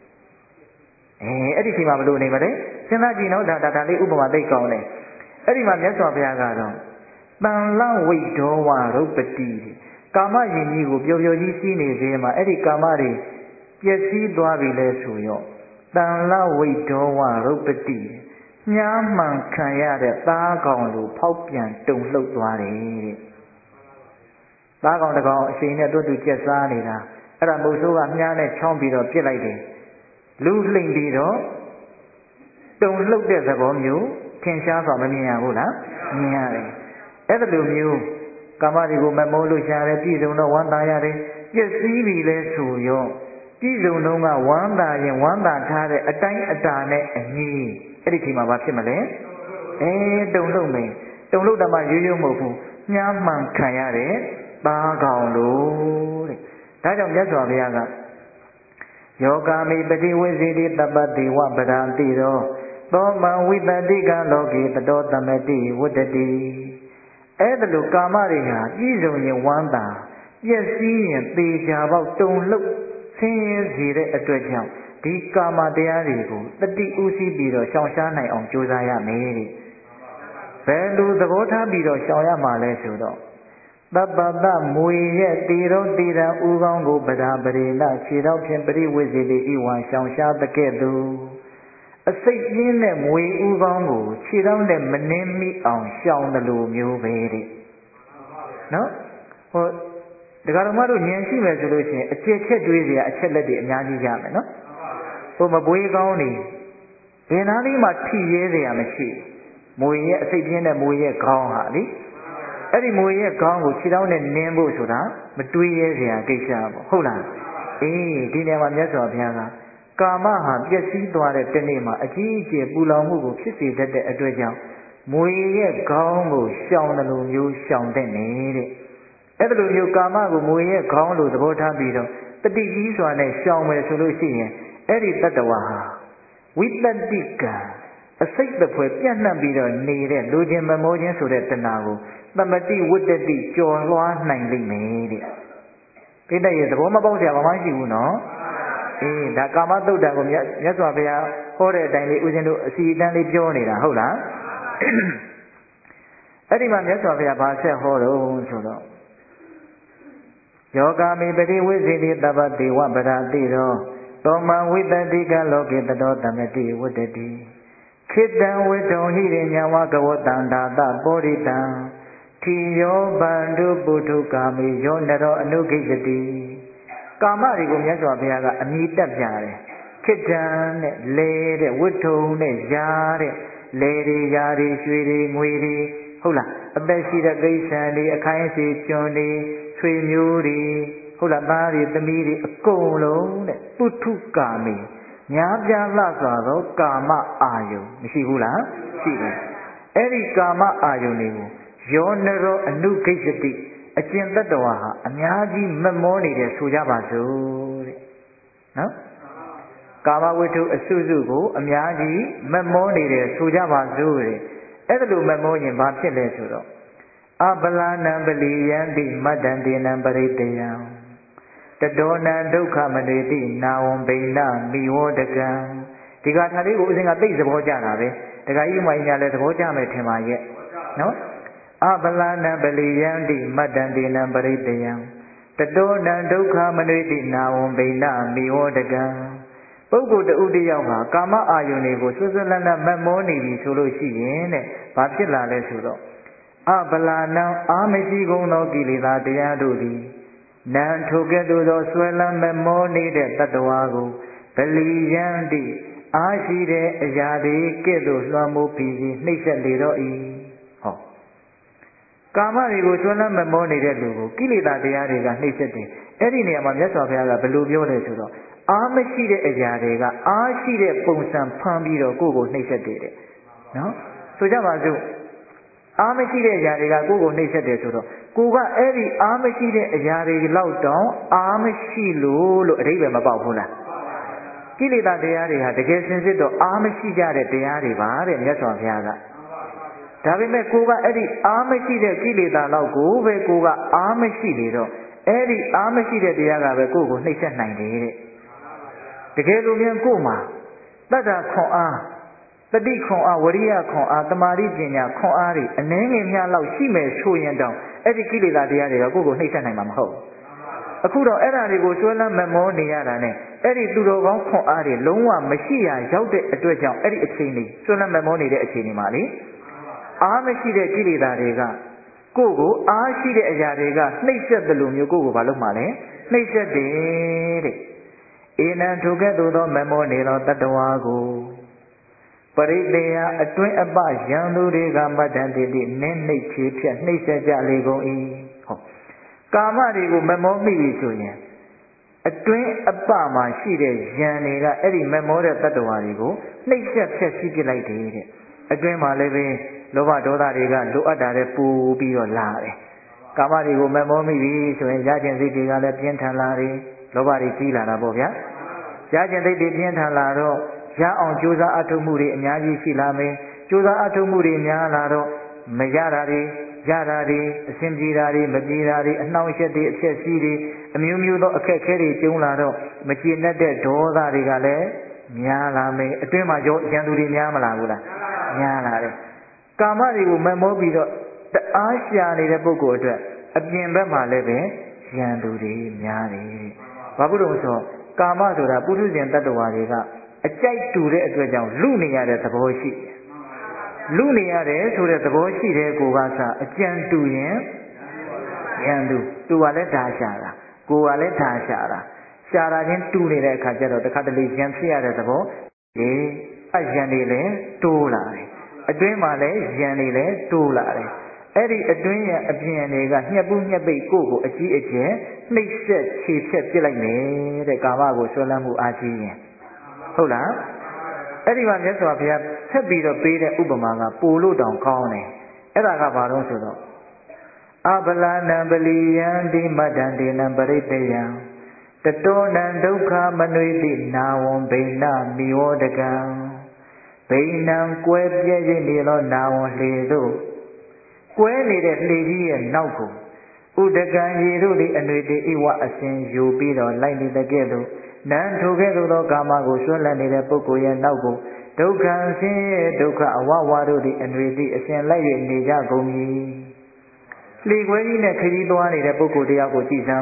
အဲ့ဒီချိန်မှာဘယ်လိုနေမလဲစဉ်းစားကြည့်နော်ဒါလေးဥပမာသိကောင်းတယ်အဲ့ဒီမှာမြတ်စွာဘုရားကတော့တန်လဝိဒောဝရုပ္ပတိကာမယင်ကြီးကိုပျော်ပျော်ကြီးစီးနေသေးမှာအဲ့ဒီကာမတွေပျက်စီးသွားပြီလဲဆိုရောတန်လဝိဒောဝရုပ္ပတိညှားမှန်ခံရတဲ့သားကောင်လိုဖောက်ပြန်တုန်လှုပ်သွားတယ်တဲ့သားကောင်တစ်ကောင်အချိန်နဲ့တို့သူကျက်စားနေတာအဲ့ဒါမုတ်ဆိုးကမြားနဲ့ချောင်းပြီးတော့ပြစ်လိုက်တယ်လူလှိမ့်ပြီးတော့တုန်လှုပ်တဲ့သဘောမျိုးထင်ရှားစွာမမြင်ရဘူးလားမြင်ရတယ်အဲ့ဒါလိုမျိုးကာမတွေကိုမမိုးလို့ရှားတယ်ပြည်စုံတော့ဝမ်းသာရတယ်ပျက်စီးပြီလဲဆိုရောပြည်စုံတော့ကဝမ်းသာရင်ဝမ်းသာထားတဲ့အတိုင်းအတာနဲ့အညီအဲ့ဒီချိန်မှာဘာဖြစ်မလဲတုန်လှုပ်မယ်တုန်လှုပ်တာမှရိုးရိုးမဟုတ်ဘူးညှားမှန်ခံရတဲ့သားကောင်လို့တဲ့ဒါကြောင့်မြတ်စွာဘုရားကယောဂာမိပတိဝိဇိတိတပ္ပတိဝပဒံတိရောသောမံဝိတတိကလောကေတတောတမတိဝတ္တတိအဲ့ဒါလိုကာမတွေဟာပြည့်စုံရင်ဝမ်းသာပျက်စီးရင်သေချာပေါက်တုန်လှုပ်ဆင်းရဲစေတဲ့အတွက်ကြောင့်ဒီကာမတရားတွေကိုတတိဥသိပြီးတော့ရှောင်ရှားနိုင်အောင်ကြိုးစားရမယ်တဲ့ဘယ်လိုသဘောထားပြီးတော့ရှောင်ရမှာလဲဆိုတော့တပ္ပတမွေရဲ့တေရောတေရံဥကောင်းကိုပဒါပရိဏခြေတော်ဖြင့်ပရိဝိဇ္ဇေတိဤဝါရှောင်ရှားတကဲ့သို့အစိတ်ပြင်းတဲ့မွေဥကောင်းကိုခြေတော်နဲ့မနှင်းမိအောင်ရှောင်တယ်လို့မျိုးပဲတဲ့နော်ဒကာတော်မတို့ဉာဏ်ရှိမယ်ဆိုလို့ရှိရင်အကျက်ချက်တွေးเสียအချက်လက်တွေအများကြီးရမယ်နော်မပွေးကောင်းနေဘယ်နာလေးမှထိရဲเสียမရှိမွေရဲ့အစိတ်ပြင်းတဲ့မွေရဲ့ခေါင်းဟာလေအဲ့ဒီမွေရဲ့ခေါင်းကိုခြေထောက်နဲ့နင်းဖို့ဆိုတာမတွေးရဲเสียကိစ္စပေါ့ဟုတ်လားဒီနေရာမှာမြတ်စွာဘုရားကကာမဟာပျက်စီးသွားတဲ့တနေ့မှာအကြီးအကျယ်ပူလောင်မှုကိုဖြစ်စေတတ်တဲ့အတွက်ကြောင့်မွေရဲ့ခေါင်းကိုရှောင်တယ်လို့မျိုးရှောင်တဲ့နေတဲ့အဲ့ဒါလိုမျိုးကာမကိုမွေရဲ့ခေါင်းလိုသဘောထားပြီးတော့တတိကြီးစွာနဲ့ရှောင်မယ်ဆိုလို့ရှိရင်အဲ့ဒီတတ္တဝါဟာဝိတ္တိကံအစိတ်တဖွဲပြန့်နှံ့ပြီးတော့နေတဲ့လူချင်းမမိုးချင်းဆိုတဲ့တဏှာကိုသမတိဝတ္တတိကျော်လွှားနိုင်လိမ့်မယ်တဲ့ပိဋကရဲ့သဘောမပေါက်စရာဘာမှရှိဘူးနော်ဒါကာမသုတ်တံကိုမြတ်စွာဘုရားဟောတဲ့အတိုင်းလေးဦးဇင်းတို့အစီအတန်းလေးပြောနေတာဟုတ်လားအဲ့ဒီမှာမြတ်စွာဘုရားဘာဆက်ဟောတော့ဆိုတော့ယောဂာမိပတိဝိသေတိတပ္ပတိဝပရာတိရောသောမဝိတတိကလောကေတတောတမတိဝတ္တတိခိတံဝိတုံဟိရိညဝကဝတံဒါတပောရိတံထိယောဗန္ဓုပုထုကာမိယောနရောအနုခိတတိကာမတွေကိုမြတ်စွာဘုရားကအမြည်တက်ပြတယ်ခိတံနဲ့လေတဲ့ဝိထုံနဲ့ယာတဲ့လေတွေယာတွေရွှေတွေငွေတွေဟုတ်လားအသက်ရှိတဲ့ကိစ္စံတွေအခိုင်းအစီကျွန်တွေဆွေမျိုးတွေဟုတ်လားသားတွေသမီးတွေအကုန်လုံးတဲ့ပုထုကာမိများပြားလှစွာသောကာမအာယုန်မရှိဘူးလားရှိတယ်အဲ့ဒီကာမအာယုန်တွေကိုယောနရောအနုခိတတိအကျင့်တ attva ဟာအများကြီးမမောနေတယ်ဆိုကြပါစို့တဲ့နော်ကာမဝိတ္ထုအစုစုကိုအများကြီးမမောနေတယ်ဆိုကြပါစို့တဲ့အဲ့ဒါလိုမမောရင်ဘာဖြစ်လဲဆိုတော့အပလာနံပလီယံတိမတ္တံတေနံပရိတယံတတောနံဒုက္ခမနေတိနာဝံဘိဏမိဝတကံဒီကထာလေးကိုအစဉ်ကသိသဘောကျတာပဲတခါကြီးမှညာလဲသဘောကျမယ်ထင်ပါရဲ့နော်အပလာနံပလီယံတိမတ္တံတေနံပရိတယံတတောနံဒုက္ခမနေတိနာဝံဘိဏမိဝတကံပုဂ္ဂိုလ်တဦးတယောက်ဟာကာမအာယုန်တွေကိုဆွဆွလန်းလန်းမမောနေပြီဆိုလို့ရှိရင်တဲ့ဘာဖြစ်လာလဲဆိုတော့အပလာနံအာမရှိကုန်သောကိလေသာတရားတို့သည်နံထိုကဲ့သို့သောဆွဲလန်းမမောနေတဲ့တ attva ကိုပလီယံတိအားရှိတဲ့အရာတွေကဲ့သို့လွှမ်းမိုးပြီးနှိမ့်ဆက်လေတော့၏ဟောကာမတွေကိုဆွဲလန်းမမောနေတဲ့လူကိုကိလေသာတရားတွေကနှိမ့်ဆက်တယ်အဲ့ဒီနေရာမှာမြတ်စွာဘုရားကဘယ်လိုပြောလဲဆိုတော့အားမရှိတဲ့အရာတွေကအားရှိတဲ့ပုံစံဖန်ပြီးတော့ကိုယ့်ကိုနှိမ့်ဆက်တယ်တဲ့နော်ဆိုကြပါစို့အားမရှိတဲ့အရာတွေကကိုယ့်ကိုနှိမ့်ဆက်တယ်ဆိုတော့ကိုကအဲ့ဒီအားမရှိတဲ့အရာတွေလောက်တောင်အားမရှိလို့အဓိပ္ပာယ်မပေါက်ဘူးလားကိလေသာတရားတွေဟာတကယ်စင်စစ်တော့အားမရှိကြတဲ့တရားတွေပါတဲ့မြတ်စွာဘုရားကဒါပေမဲ့ကိုကအဲ့ဒီအားမရှိတဲ့ကိလေသာလောက်ကိုပဲကိုကအားမရှိနေတော့အဲ့ဒီအားမရှိတဲ့တရားကပဲကိုယ့်ကိုနှိမ့်ဆက်နိုင်တယ်တဲ့တကယ်လို့မြန်ကို့မှာတတ္တခွန်အားတတိခွန်အားဝရိယခွန်အားတမာတိပညာခွန်အားတွေအနည်းငယ်များလောက်ရှိမယ်ဆိုရင်တောင်အဲ့ဒီကိလေသာတရားတွေကကိုယ့်ကိုနှိမ့်ဆက်နိုင်မှာမဟုတ်အခုတော့အဲ့ဒါတွေကိုကျွမ်းလန်းမမောနေရတာနဲ့အဲ့ဒီသူတော်ကောင်းခွန်အားတွေလုံးဝမရှိရရောက်တဲ့အတွက်ကြောင့်အဲ့ဒီအချိန်လေးကျွမ်းလန်းမမောနေတဲ့အချိန်လေးမှာလေအားမရှိတဲ့ကိလေသာတွေကကိုယ့်ကိုအားရှိတဲ့အရာတွေကနှိမ့်ဆက်တယ်လို့မျိုးကိုယ့်ကိုဘာလို့မှလဲနှိမ့်ဆက်တယ်တဲ့ဧနံထိုကဲ့သို့သောမမောနေသောတ attva ကိုပရိသေယအတွင်းအပယံသူတွေကမတ္တန်တိတိနင်းနှိပ်ချေဖြတ်နှိပ်ဆက်ကြလေကုန်၏ဟောကာမတွေကိုမမောမိပြီဆိုရင်အတွင်းအပမှာရှိတဲ့ယံတွေကအဲ့ဒီမမောတဲ့တ attva တွေကိုနှိပ်ဆက်ဖြတ်စီးပစ်လိုက်တယ်တဲ့အတွင်းမှာလည်းပဲလောဘဒေါသတွေကလိုအပ်တာတဲ့ပူပြီးတော့လာတယ်ကာမတွေကိုမမောမိပြီဆိုရင်ရခြင်းစိတ်တွေကလည်းပြင်းထန်လာတယ်လောဘတွေကြီးလာတာပေါ့ဗျာရခြင်းစိတ်တွေပြင်းထန်လာတော့ရအောင်ကြိုးစားအထောက်မှုတွေအများကြီးရှိလာမယ်ကြိုးစားအထောက်မှုတွေများလာတော့မရတာတွေရတာတွေအစဉ်ပြေတာတွေမပြေတာတွေအနှောင့်အယှက်တွေအဖြစ်စီးတွေအမျိုးမျိုးသောအခက်အခဲတွေကျုံလာတော့မကျေနပ်တဲ့ဒေါသတွေကလည်းများလာမယ်အတွင်းမှာရန်သူတွေများမလာဘူးလားများလာတယ်ကာမတွေကိုမမောပြီးတော့တအားရှာနေတဲ့ပုဂ္ဂိုလ်အတွက်အပြင်ဘက်မှာလည်းပဲရန်သူတွေများတယ်ဘာဖြစ်လို့ဆိုကာမဆိုတာပုထုဇဉ်တ attva တွေကအကြိုက်တူတဲ့အတွက်ကြောင့်လူနေရတဲ့သဘောရှိလူနေရတယ်ဆိုတဲ့သဘောရှိတဲ့ကိုကစားအကြံတူရင်ရန်သူသူကလည်းဒါရှာတာကိုကလည်းဒါရှာတာရှာတာချင်းတူနေတဲ့အခါကျတော့တခါတလေရန်ဖြစ်ရတဲ့သဘောဒီအရန်တွေလည်းတိုးလာတယ်အတွင်းမှာလည်းရန်တွေလည်းတိုးလာတယ်အဲ့ဒီအတွင်းရအပြင်တွေကညှက်ပူးညှက်ပိတ်ကိုအကြီးအကျယ်နှိပ်စက်ခြေဖြတ်ပစ်လိုက်မယ်တဲ့ကာမကိုဆွဲလန်းမှုအားကြီးရင်ဟုတ်လားအဲ့ဒီမှာမြတ်စွာဘုရားဆက်ပြီးတော့ပေးတဲ့ဥပမာကပိုလို့တောင်ကောင်းတယ်အဲ့ဒါကဘာလို့ဆိုတော့အပလာနံပလီယံတိမတ္တံတေနံပရိတယံတတောနံဒုက္ခမနွေတိနာဝံဘိဏမိဝတကံဘိဏံကွဲပြဲရနေသောနာဝံလေသို့ကွဲနေတဲ့လှေကြီးရဲ့နောက်ကိုဥဒကံရေတို့သည်အနွေတေဣဝအစဉ်ယူပြီးတော့လိုက်နေတဲ့ကဲ့သို့နံထိုကဲ့သို့သောကာမကိုဆွဲလန်းနေတဲ့ပုဂ္ဂိုလ်ရဲ့နောက်ကိုဒုက္ခဆင်းရဲဒုက္ခအဝဝတို့သည်အနွေတိအစဉ်လိုက်၍နေကြကုန်၏လှေခွဲကြီးနဲ့ခရီးသွားနေတဲ့ပုဂ္ဂိုလ်တယောက်ကိုကြည်စမ်းမှ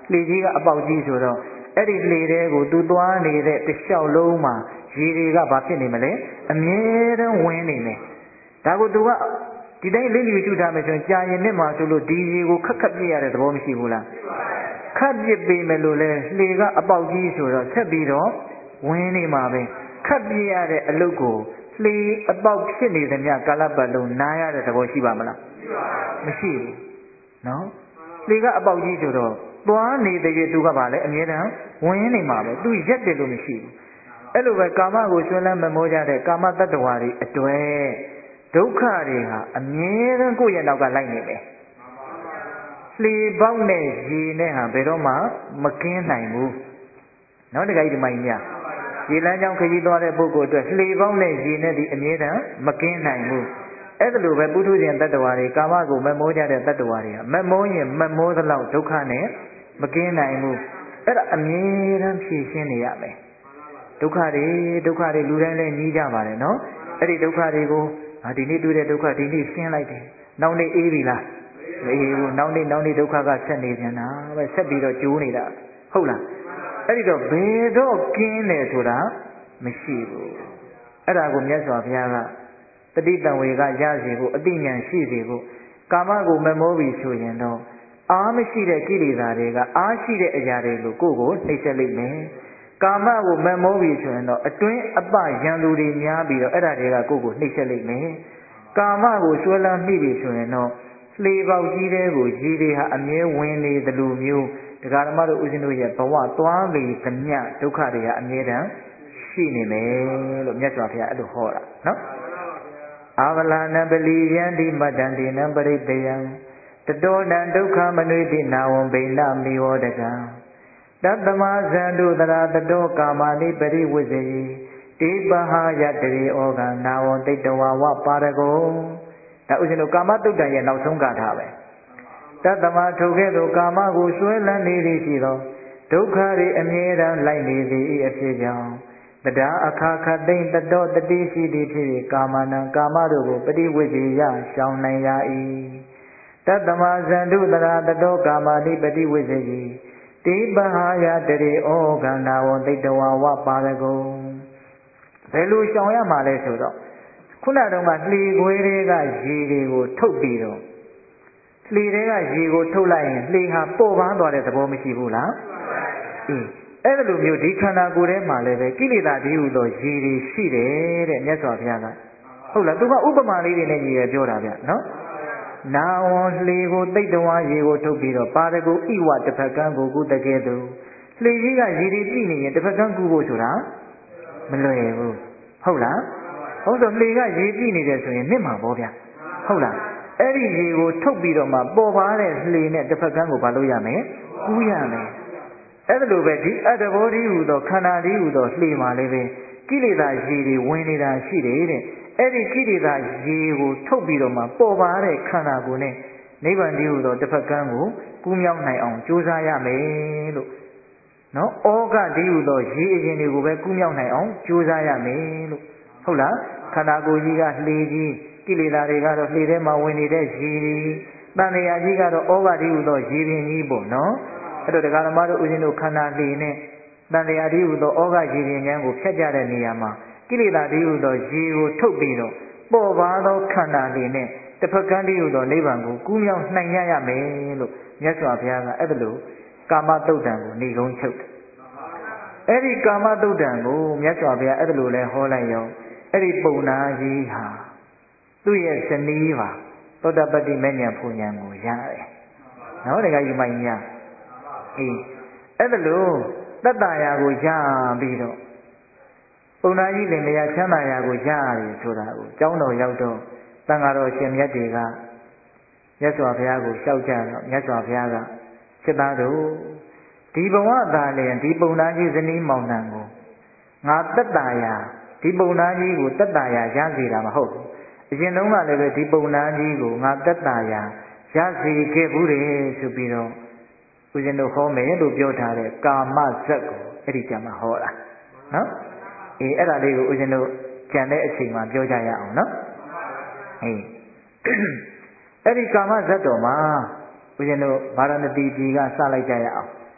လှေကြီးကအပေါက်ကြီးဆိုတော့အဲ့ဒီလှေတွေကိုသူသွားနေတဲ့တစ်လျှောက်လုံးမှာရေတွေကဘာဖြစ်နေမလဲအမြဲတမ်းဝင်နေမယ်ဒါကိုသူကဒီတိုင်းလေးလူရှုထားမယ်ဆိုရင်ကြာရင်နဲ့မှဆိုလို့ဒီရေကိုခက်ခက်ပြည့်ရတဲ့သဘောမရှိဘူးလားခက်ပြစ်ပေမယ်လို့လဲလှေကအပေါက်ကြီးဆိုတော့ဆက်ပြီးတော့ဝင်နေမှာပဲခက်ပြည့်ရတဲ့အလုပ်ကိုလှေအပေါက်ဖြစ်နေသမျှကာလပတ်လုံးနားရတဲ့သဘောရှိပါမလားမရှိဘူးနော်လှေကအပေါက်ကြီးဆိုတော့သွားနေတဲ့ရွေသူကပါလေအမြဲတမ်းဝင်နေမှာပဲသူရက်တယ်လို့မရှိဘူးအဲ့လိုပဲကာမကိုကျွမ်းလန်းမမောကြတဲ့ကာမတ attva တွေအတွေ့ဒုက္ခတွေဟာအမြဲတမ်းကိုယ့်ရဲ့နောက်ကလိုက်နေမယ်လှေပေါက်နဲ့ရေနဲ့ဟာဘယ်တော့မှမကင်းနိုင်ဘူးနော်တခါကြီးဒီမိုင်းများရေလမ်းကြောင်းခရီးသွားတဲ့ပုဂ္ဂိုလ်အတွက်လှေပေါက်နဲ့ရေနဲ့ဒီအမြဲတမ်းမကင်းနိုင်ဘူးအဲ့ဒါလိုပဲပုထုဇဉ်တ attva တွေကာမကိုမမောကြတဲ့တ attva တွေဟာမမောရင်မမောသလောက်ဒုက္ခနဲ့မကင်းနိုင်ဘူးအဲ့ဒါအမြဲတမ်းဖြေရှင်းနေရမယ်ဒုက္ခတွေလူတိုင်းလည်းကြီးကြပါတယ်နော်အဲ့ဒီဒုက္ခတွေကိုဒီနေ့တွေ့တဲ့ဒုက္ခဒီနေ့ရှင်းလိုက်တယ်နောက်နေ့အေးပြီလားမအေးဘူးနောက်နေ့ဒုက္ခကဆက်နေပြန်တာပဲဆက်ပြီးတော့ကျိုးနေတာဟုတ်လားအဲ့ဒီတော့ဘယ်တော့ကင်းတယ်ဆိုတာမရှိဘူးအဲ့ဒါကိုမြတ်စွာဘုရားကတတိတံဝေကရစေဖို့အတိညာဏ်ရှိစေဖို့ကာမကိုမမောပြီဆိုရင်တော့အားမရှိတဲ့ကိလေသာတွေကအားရှိတဲ့အရာတွေကိုကိုယ့်ကိုနှိပ်စက်လိုက်မယ်ကာမကိုမမောပြီဆိုရင်တော့အတွင်းအပရန်သူတွေများပြီးတော့အဲ့ဒါတွေကကိုယ့်ကိုနှိပ်စက်လိုက်မယ်ကာမကိုဆွဲလန်းမိပြီဆိုရင်တော့လှေပေါက်ကြီးတဲ့ကိုရေတွေဟာအမြဲဝင်နေသလိုမျိုးတရားဓမ္မတို့ဦးဇင်းတို့ရဲ့ဘဝသွားလေသမျှဒုက္ခတွေဟာအမြဲတမ်းရှိနေမယ်လို့မြတ်စွာဘုရားအဲ့လိုဟောတာနော်အာဝလာနပလီယံဒီမတ္တံဒီနံပရိတယံတတောတံဒုက္ခမနွေတိနာဝံဘိနမေဝတကံတတ္တမဇန္တုတရာတတောကာမနိပရိဝိဇေတိပဟာယတရေဩဃနာဝံတိတဝဝပါရဂောဒါဥစဉ်တို့ကာမတုတ်တံရဲ့နောက်ဆုံးကထာပဲတတ္တမထုတ်ခဲ့သောကာမကိုဆွဲလန်းနေသည်ရှိသောဒုက္ခတွေအမြဲတမ်းလိုက်နေသည်အဖြစ်ကြောင့်တရားအခါခသိမ့်တတော်တတိရှိသည်ဖြစ်၍ကာမနံကာမတို့ကိုပရိဝိဇေယရှောင်နိုင်ရ၏တတ္တမဇန္တုတရာတတောကာမတိပရိဝိဇေတိပဟာယတရေဩဃနာဝံတိတဝဝပါရဂုံဘယ်လိုရှောင်ရမှာလဲဆိုတော့ခုနတုန်းကလှေခွေးတွေကရေတွေကိုထုတ်ပြီးတော့လှေတွေကရေကိုထုတ်လိုက်ရင်လှေဟာပေါ်ပန်းသွားတဲ့သဘောမရှိဘူးလားအေးအဲ့ဒါလိုမျိုးဒီခန္ဓာကိုယ်ထဲမှာလည်းပဲကိလေသာတည်းဟူသောရေတွေရှိတယ်တဲ့မြတ်စွာဘုရားကဟုတ်လားသူကဥပမာလေးတွေနဲ့ညီရပြောတာဗျနော်နာဝံလှေကိုတိတ်တဝါရေကိုထုတ်ပြီးတော့ပါရဂုဣဝတစ်ဖက်ကန်းကိုကုတကဲ့သို့လှေကြီးကရေတွေပြည့်နေရင်တစ်ဖက်ကန်းကူဖို့ဆိုတာမလွယ်ဘူးဟုတ်လားဟုတ်ဆိုလှေကရေပြည့်နေတယ်ဆိုရင်နစ်မှာပေါ့ဗျာဟုတ်လားအဲ့ဒီရေကိုထုတ်ပြီးတော့မှပေါ်ပါတဲ့လှေနဲ့တစ်ဖက်ကန်းကိုဘာလို့ရမလဲကူးရမယ်အဲ့ဒါလိုပဲဒီအတ္တဘောဓိဟူသောခန္ဓာဓိဟူသောလှေမှာလည်းပဲကိလေသာရေတွေဝင်နေတာရှိတယ်တဲ့အဲ့ဒီကိလေသာရေကိုထုတ်ပြီးတော့မှပေါ်ပါတဲ့ခန္ဓာကိုယ်နဲ့နိဗ္ဗာန်ဓိဟူသောတစ်ဖက်ကန်းကိုကူးမြောက်နိုင်အောင်ကြိုးစားရမယ်လို့နော်ဩဃဓိဟူသောရေအရင်တွေကိုပဲကူးမြောက်နိုင်အောင်ကြိုးစားရမယ်လို့ဟုတ်လားခန္ဓာကိုယ်ကြီးကလှေကြီးကိလေသာတွေကတော့လှေထဲမှာဝင်နေတဲ့ရေတွေတန်လျာကြီးကတော့ဩဃဓိဟူသောရေပင်ကြီးပေါ့နော်အဲ့တော့တရားဓမ္မတို့ဦးဇင်းတို့ခန္ဓာလှေနဲ့တန်လျာဓိဟူသောဩဃရေပင်များကိုဖြတ်ကြတဲ့နေရာမှာကိလေသာဓိဟူသောရေကိုထုတ်ပြီးတော့ပေါ်ပါသောခန္ဓာလှေနဲ့တစ်ဖက်ကန်းဓိဟူသောနိဗ္ဗာန်ကိုကူးမြောက်နိုင်ရမယ်လို့မြတ်စွာဘုရားကအဲ့ဒါလို့ကာမတုတ်တံကိုနေကုန်းချုပ်တယ်အဲ့ဒီကာမတုတ်တံကိုမြတ်စွာဘုရားအဲ့ဒါလို့လဲဟောလိုက်ရောအဲ့ဒီပုံနာကြီးဟာသူ့ရဲ့ဇနီးပါသောတပတ္တိမဉ္ဇဉ်ဖူဉ္ဇဉ်ကိုရတယ်နော်တခါယူမိုင်းညာအေးအဲ့ဒါလို့တတ္တရာကိုရပြီးတော့ပုံနာကြီးလည်းမရချမ်းသာရာကိုရတယ်ဆိုတာကိုကျောင်းတော်ရောက်တော့တန်ဃာတော်ရှင်မြတ်တွေကမြတ်စွာဘုရားကိုလျှောက်ကြတော့မြတ်စွာဘုရားကစိတ်သားတို့ဒီဘဝသာလျင်ဒီပုံနာကြီးဇနီးမောင်နှံကိုငါတတ္တရာဒီပုံနာကြီးကိုတတ္တရာရစေတာမဟုတ်ဘူးအရင်တုန်းကလည်းပဲဒီပုံနာကြီးကိုငါတတ္တရာရစေခဲ့ဘူးတယ်ဆိုပြီးတော့ဦးဇင်းတို့ဟောမယ်လို့ပြောထားတဲ့ကာမဇတ်ကိုအဲ့ဒီကြမှာဟောတာနော်အေးအဲ့ဒါလေးကိုဦးဇင်းတို့ကြံတဲ့အချိန်မှာပြောကြရအောင်နော်အေးအဲ့ဒီကာမဇတ်တော်မှာဦးဇင်းတို့ဗာရာဏသီပြည်ကစလိုက်ကြရအောင်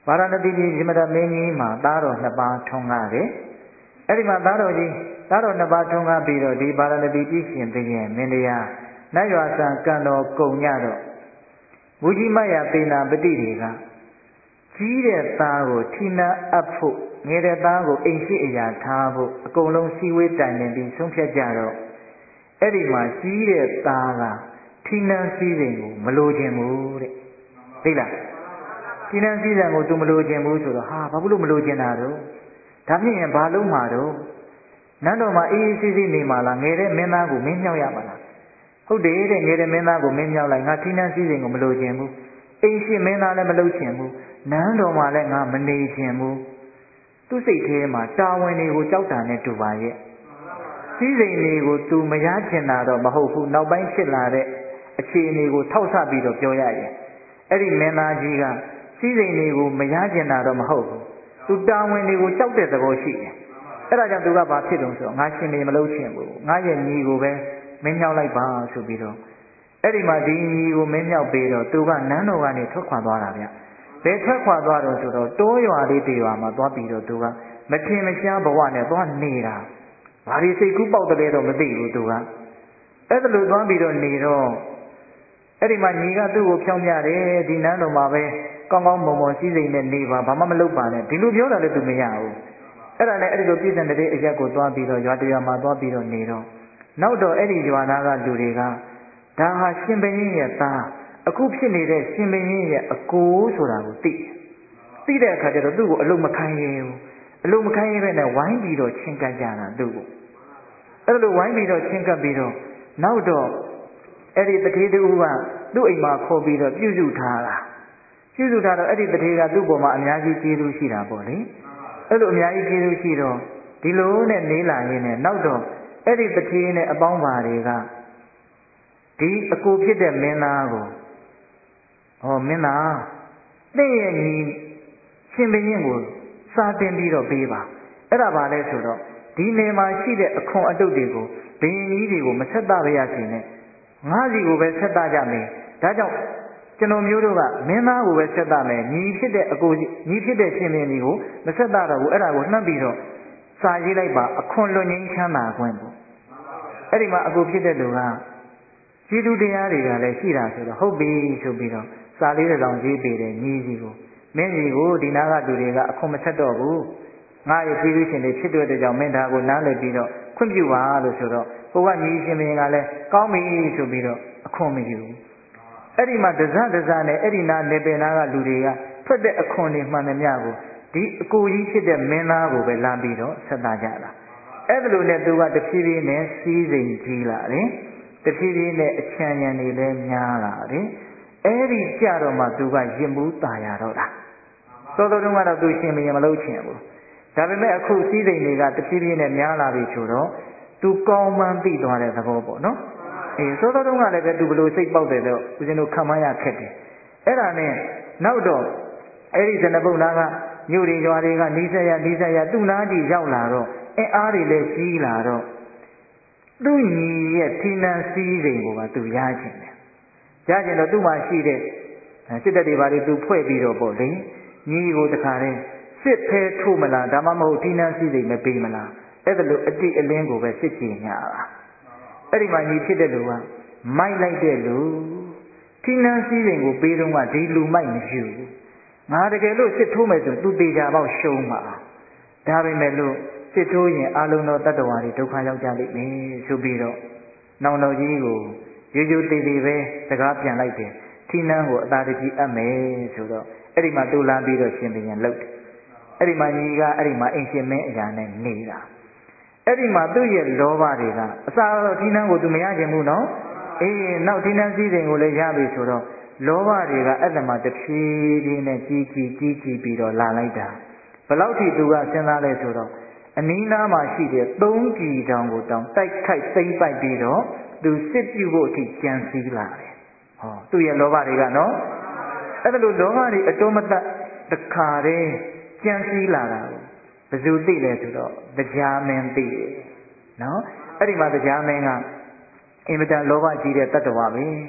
ဗာရာဏသီပြည်ဇမဒမင်းကြီးမှာသားတော်နှစ်ပါးထွန်းကားတယ်အဲ့ဒီမှာသားတော်နှစ်ပါးထွန်းကားပြီးတော့ဒီဗာရာဏသီပြည်ရှင်ဘုရင်မင်းတရားနတ်ရွာဆံကံတော်ကုံညတော့မူကြီးမယပေနာပတိတွေကကြီးတဲ့သားကိုထိနာအပ်ဖို့ငယ်တဲ့သားကိုအိမ်ရှိအရာထားဖို့အကုန်လုံးစီဝေးတိုင်နေပြီးဆုံးဖြတ်ကြတော့အဲ့ဒီမှာကြီးတဲ့သားကထိနာစည်းစိမ်ကိုမလိုချင်ဘူးတဲ့သိလားထိနာစည်းစိမ်ကို तू မလိုချင်ဘူးဆိုတော့ဟာဘာဖြစ်လို့မလိုချင်တာတော့ဒါဖြင့်ရင်ဘာလုံးမှာတော့နန်းတော်မှာအေးအေးဆေးဆေးနေမှာလားငယ်တဲ့မင်းသားကိုမင်းမြောက်ရမှာလားဟုတ်တယ်တဲ့ငယ်တဲ့မင်းသားကိုမင်းမြောက်လိုက်ငါထိနာစည်းစိမ်ကိုမလိုချင်ဘူးအိမ်ရှိမင်းသားလည်းမလုပ်ချင်ဘူးနန်းတော်မှာလည်းငါမနေချင်ဘူးသူ့စိတ်ထဲမှာတာဝန်တွေကိုကြောက်တာနဲ့တူပါရဲ့စည်းစိမ်တွေကို तू မရချင်တာတော့မဟုတ်ဘူးနောက်ပိုင်းဖြစ်လာတဲ့အခြေအနေကိုထောက်ဆပြီးတော့ပြောရရင်အဲ့ဒီမင်းသားကြီးကစည်းစိမ်တွေကိုမရချင်တာတော့မဟုတ်ဘူးသူတာဝန်တွေကိုကြောက်တဲ့သဘောရှိတယ်အဲ့ဒါကြောင့်သူကဘာဖြစ်တုံးဆိုတော့ငါရှင်နေမလုပ်ချင်ဘူးငါရဲ့ညီကိုပဲမင်းမြောက်လိုက်ပါဆိုပြီးတော့အဲ့ဒီမှာဒီညီကိုမင်းမြောက်ပြီးတော့သူကနန်းတော်ကနေထွက်ခွာသွားတာဗျဘယ်ထွက်ခွာသွားတော့ဆိုတော့တိုးရွာလေးတရွာမှာသွားပြီးတော့သူကမထင်မရှားဘဝနဲ့သွားနေတာဘာဒီစိတ်ကူးပေါက်တယ်တော့မသိဘူးသူကအဲ့ဒါလိုသွားပြီးတော့နေတော့အဲ့ဒီမှာညီကသူ့ကိုဖြောင်းပြတယ်ဒီနန်းတော်မှာပဲကောင်းကောင်းမွန်မွန်စည်းစိမ်နဲ့နေပါဘာမှမလုပ်ပါနဲ့ဒီလိုပြောတာလည်းသူမရဘူးအဲ့ဒါနဲ့အဲ့ဒီလိုပြည့်စံတဲ့အရက်ကိုသွားပြီးတော့ရွာတရွာမှာသွားပြီးတော့နေတော့နောက်တော့အဲ့ဒီရွာသားကလူတွေကဒါဟာရှင်ဘုရင်ရဲ့သားအခုဖြစ်နေတဲ့ရှင်ဘုရင်ရဲ့အကိုဆိုတာကိုသိတဲ့အခါကျတော့သူ့ကိုအလုံးမခိုင်းရဘူးအလုံးမခိုင်းရပဲနဲ့ဝိုင်းပြီးတော့ချင်းကပ်ကြတာသူ့ကိုအဲ့လိုဝိုင်းပြီးတော့ချင်းကပ်ပြီးတော့နောက်တော့အဲ့ဒီတထေးတူကသူ့အိမ်မှာခေါ်ပြီးတော့ပြုစုထားတာတော့အဲ့ဒီတထေးကသူ့ပေါ်မှာအများကြီးကျေးဇူးရှိတာပေါ့လေအဲ့လိုအများကြီးကျေးဇူးရှိတော့ဒီလိုနဲ့နေလာရင်းနဲ့နောက်တော့အဲ့ဒီတထေးနဲ့အပေါင်းပါတွေကဒီအကိုဖြစ်တဲ့မင်းသားကိုမင်းသားသင်ရဲ့ညီရှင်ဘုရင်ကိုစာတင်ပြီးတော့ပေးပါအဲ့ဒါပါလဲဆိုတော့ဒီနေမှာရှိတဲ့အခွန်အတုတ်တွေကိုဘုရင်ကြီးတွေကိုမဆက်တပါရစေနဲ့ငါးစီကိုပဲဆက်တကြမယ်ဒါကြောင့်ကျွန်တော်မျိုးတို့ကမင်းသားကိုပဲဆက်တမယ်ညီဖြစ်တဲ့အကိုညီဖြစ်တဲ့ရှင်ဘုရင်ကြီးကိုမဆက်တတော့ဘူးအဲ့ဒါကိုနှံ့ပြီးတော့စာရေးလိုက်ပါအခွန်လွန်ငင်းချမ်းသာခွင့်ပေါ့အဲ့ဒီမှာအကိုဖြစ်တဲ့လူကကျေးဇူးတရားတွေကလည်းရှိတာဆိုတော့ဟုတ်ပြီဆိုပြီးတော့စာလေးတစ်စောင်ရေးပေးတယ်ညီကြီးကိုမင်းကြီးကိုဒီနားကလူတွေကအခွန်မဆက်တော့ဘူးငါရဲ့ကျေးဇူးရှင်တွေဖြစ်တဲ့ကြောင့်မင်းဒါကိုနားလည်ပြီးတော့ခွင့်ပြုပါလို့ဆိုတော့ဟိုကညီရှင်မင်းကလည်းကောင်းပြီဆိုပြီးတော့အခွန်မယူအဲ့ဒီမှာတစနဲ့အဲ့ဒီနားနေပင်နာကလူတွေကထွက်တဲ့အခွန်တွေမှန်သမျှကိုဒီအကိုကြီးဖြစ်တဲ့မင်းသားကိုပဲလာပြီးတော့ဆက်တာကြတာအဲ့ဒါလိုနဲ့သူကတဖြည်းဖြည်းနဲ့စီးစိမ်ကြီးလာတယ်တဖြည်းဖြည်းနဲ့အချမ်းရံတွေလည်းများလာတယ်အဲ့ဒီကြတော့မှသူကရင်မှုตายရတော့တာစောစောတုန်းကတော့သူရှင်မရင်မလုပ်ချင်ဘူးဒါပေမဲ့အခုစီးစိမ်တွေကတဖြည်းဖြည်းနဲ့များလာပြီဆိုတော့သူကောင်းမှန်းသိသွားတဲ့သဘောပေါ့နော်စောစောတုန်းကလည်းပဲသူဘလို့စိတ်ပေါက်တယ်တော့ဦးဇင်းတို့ခံမရခက်တယ်အဲ့ဒါနဲ့နောက်တော့အဲ့ဒီဇနပုတ်နာကမြို့တွေရွာတွေကနီးစက်ရသူ့နားကြီးရောက်လာတော့အားတွေလည်းကြီးလာတော့သူ့ညီရဲ့ထိနှံစည်းစိမ်ကိုပါသူရချင်တယ်ရချင်တော့သူ့မှာရှိတဲ့စစ်တပ်တွေဘာတွေသူဖွဲ့ပြီးတော့ပေါ့လေညီကိုတခါတည်းစစ်ဖဲထိုးမလားဒါမှမဟုတ်ထိနှံစည်းစိမ်မပေးမလားအဲ့ဒါလိုအတိအလင်းကိုပဲစစ်ကြည့်ညာတာအဲ့ဒီမှာညီဖြစ်တဲ့လူကမိုက်လိုက်တဲ့လူထိနှံစည်းစိမ်ကိုပေးတော့ကဒီလူမိုက်မရှိဘူးငါတကယ်လို့စစ်ထိုးမယ်ဆိုသူတေချာပေါက်ရှုံးမှာဒါပေမဲ့လို့စစ်ထိုးရင်အလုံးသောတတ္တဝါတွေဒုက္ခရောက်ကြလိမ့်မယ်ဆိုပြီးတော့နောင်တော်ကြီးကိုရိုးသေးသေးပဲစကားပြန်လိုက်တယ်ထိနှံကိုအသာတကြီးအပ်မယ်ဆိုတော့အဲ့ဒီမှာတူလာပြီးတော့ရှင်ဘုရင်လှုပ်တယ်အဲ့ဒီမှာညီကအဲ့ဒီမှာအိမ်ရှင်မင်းအရာနဲ့နေတာအဲ့ဒီမှာသူ့ရဲ့လောဘတွေကအစားတော့ထိနှံကိုသူမရခြင်းဘူးနော်နောက်ထိနှံစည်းစိမ်ကိုလည်းရပြီဆိုတော့လောဘတွေကအဲ့ဒါမှတဖြည်းဖြည်းနဲ့ကြီးပြီးတော့လာလိုက်တာဘယ်လောက်ထိသူကစဉ်းစားလဲဆိုတော့အနီးနားမှာရှိတဲ့3ပြည်တောင်ကိုတောင်တိုက်ခိုက်သိမ်းပိုက်ပြီးတော့သူစစ်ပြုဖို့အထိကြံစည်လာတယ်သူ့ရဲ့လောဘတွေကနော်အဲ့ဒါလိုလောဘတွေအတုမတတ်တခါတည်းကြံစည်လာတာကိုဘယ်သူသိလဲဆိုတော့တရားမင်းသိတယ်နော်အဲ့ဒီမှာတရားမင်းကအင်မတန်လောဘကြီးတဲ့တတ္တဝါပဲ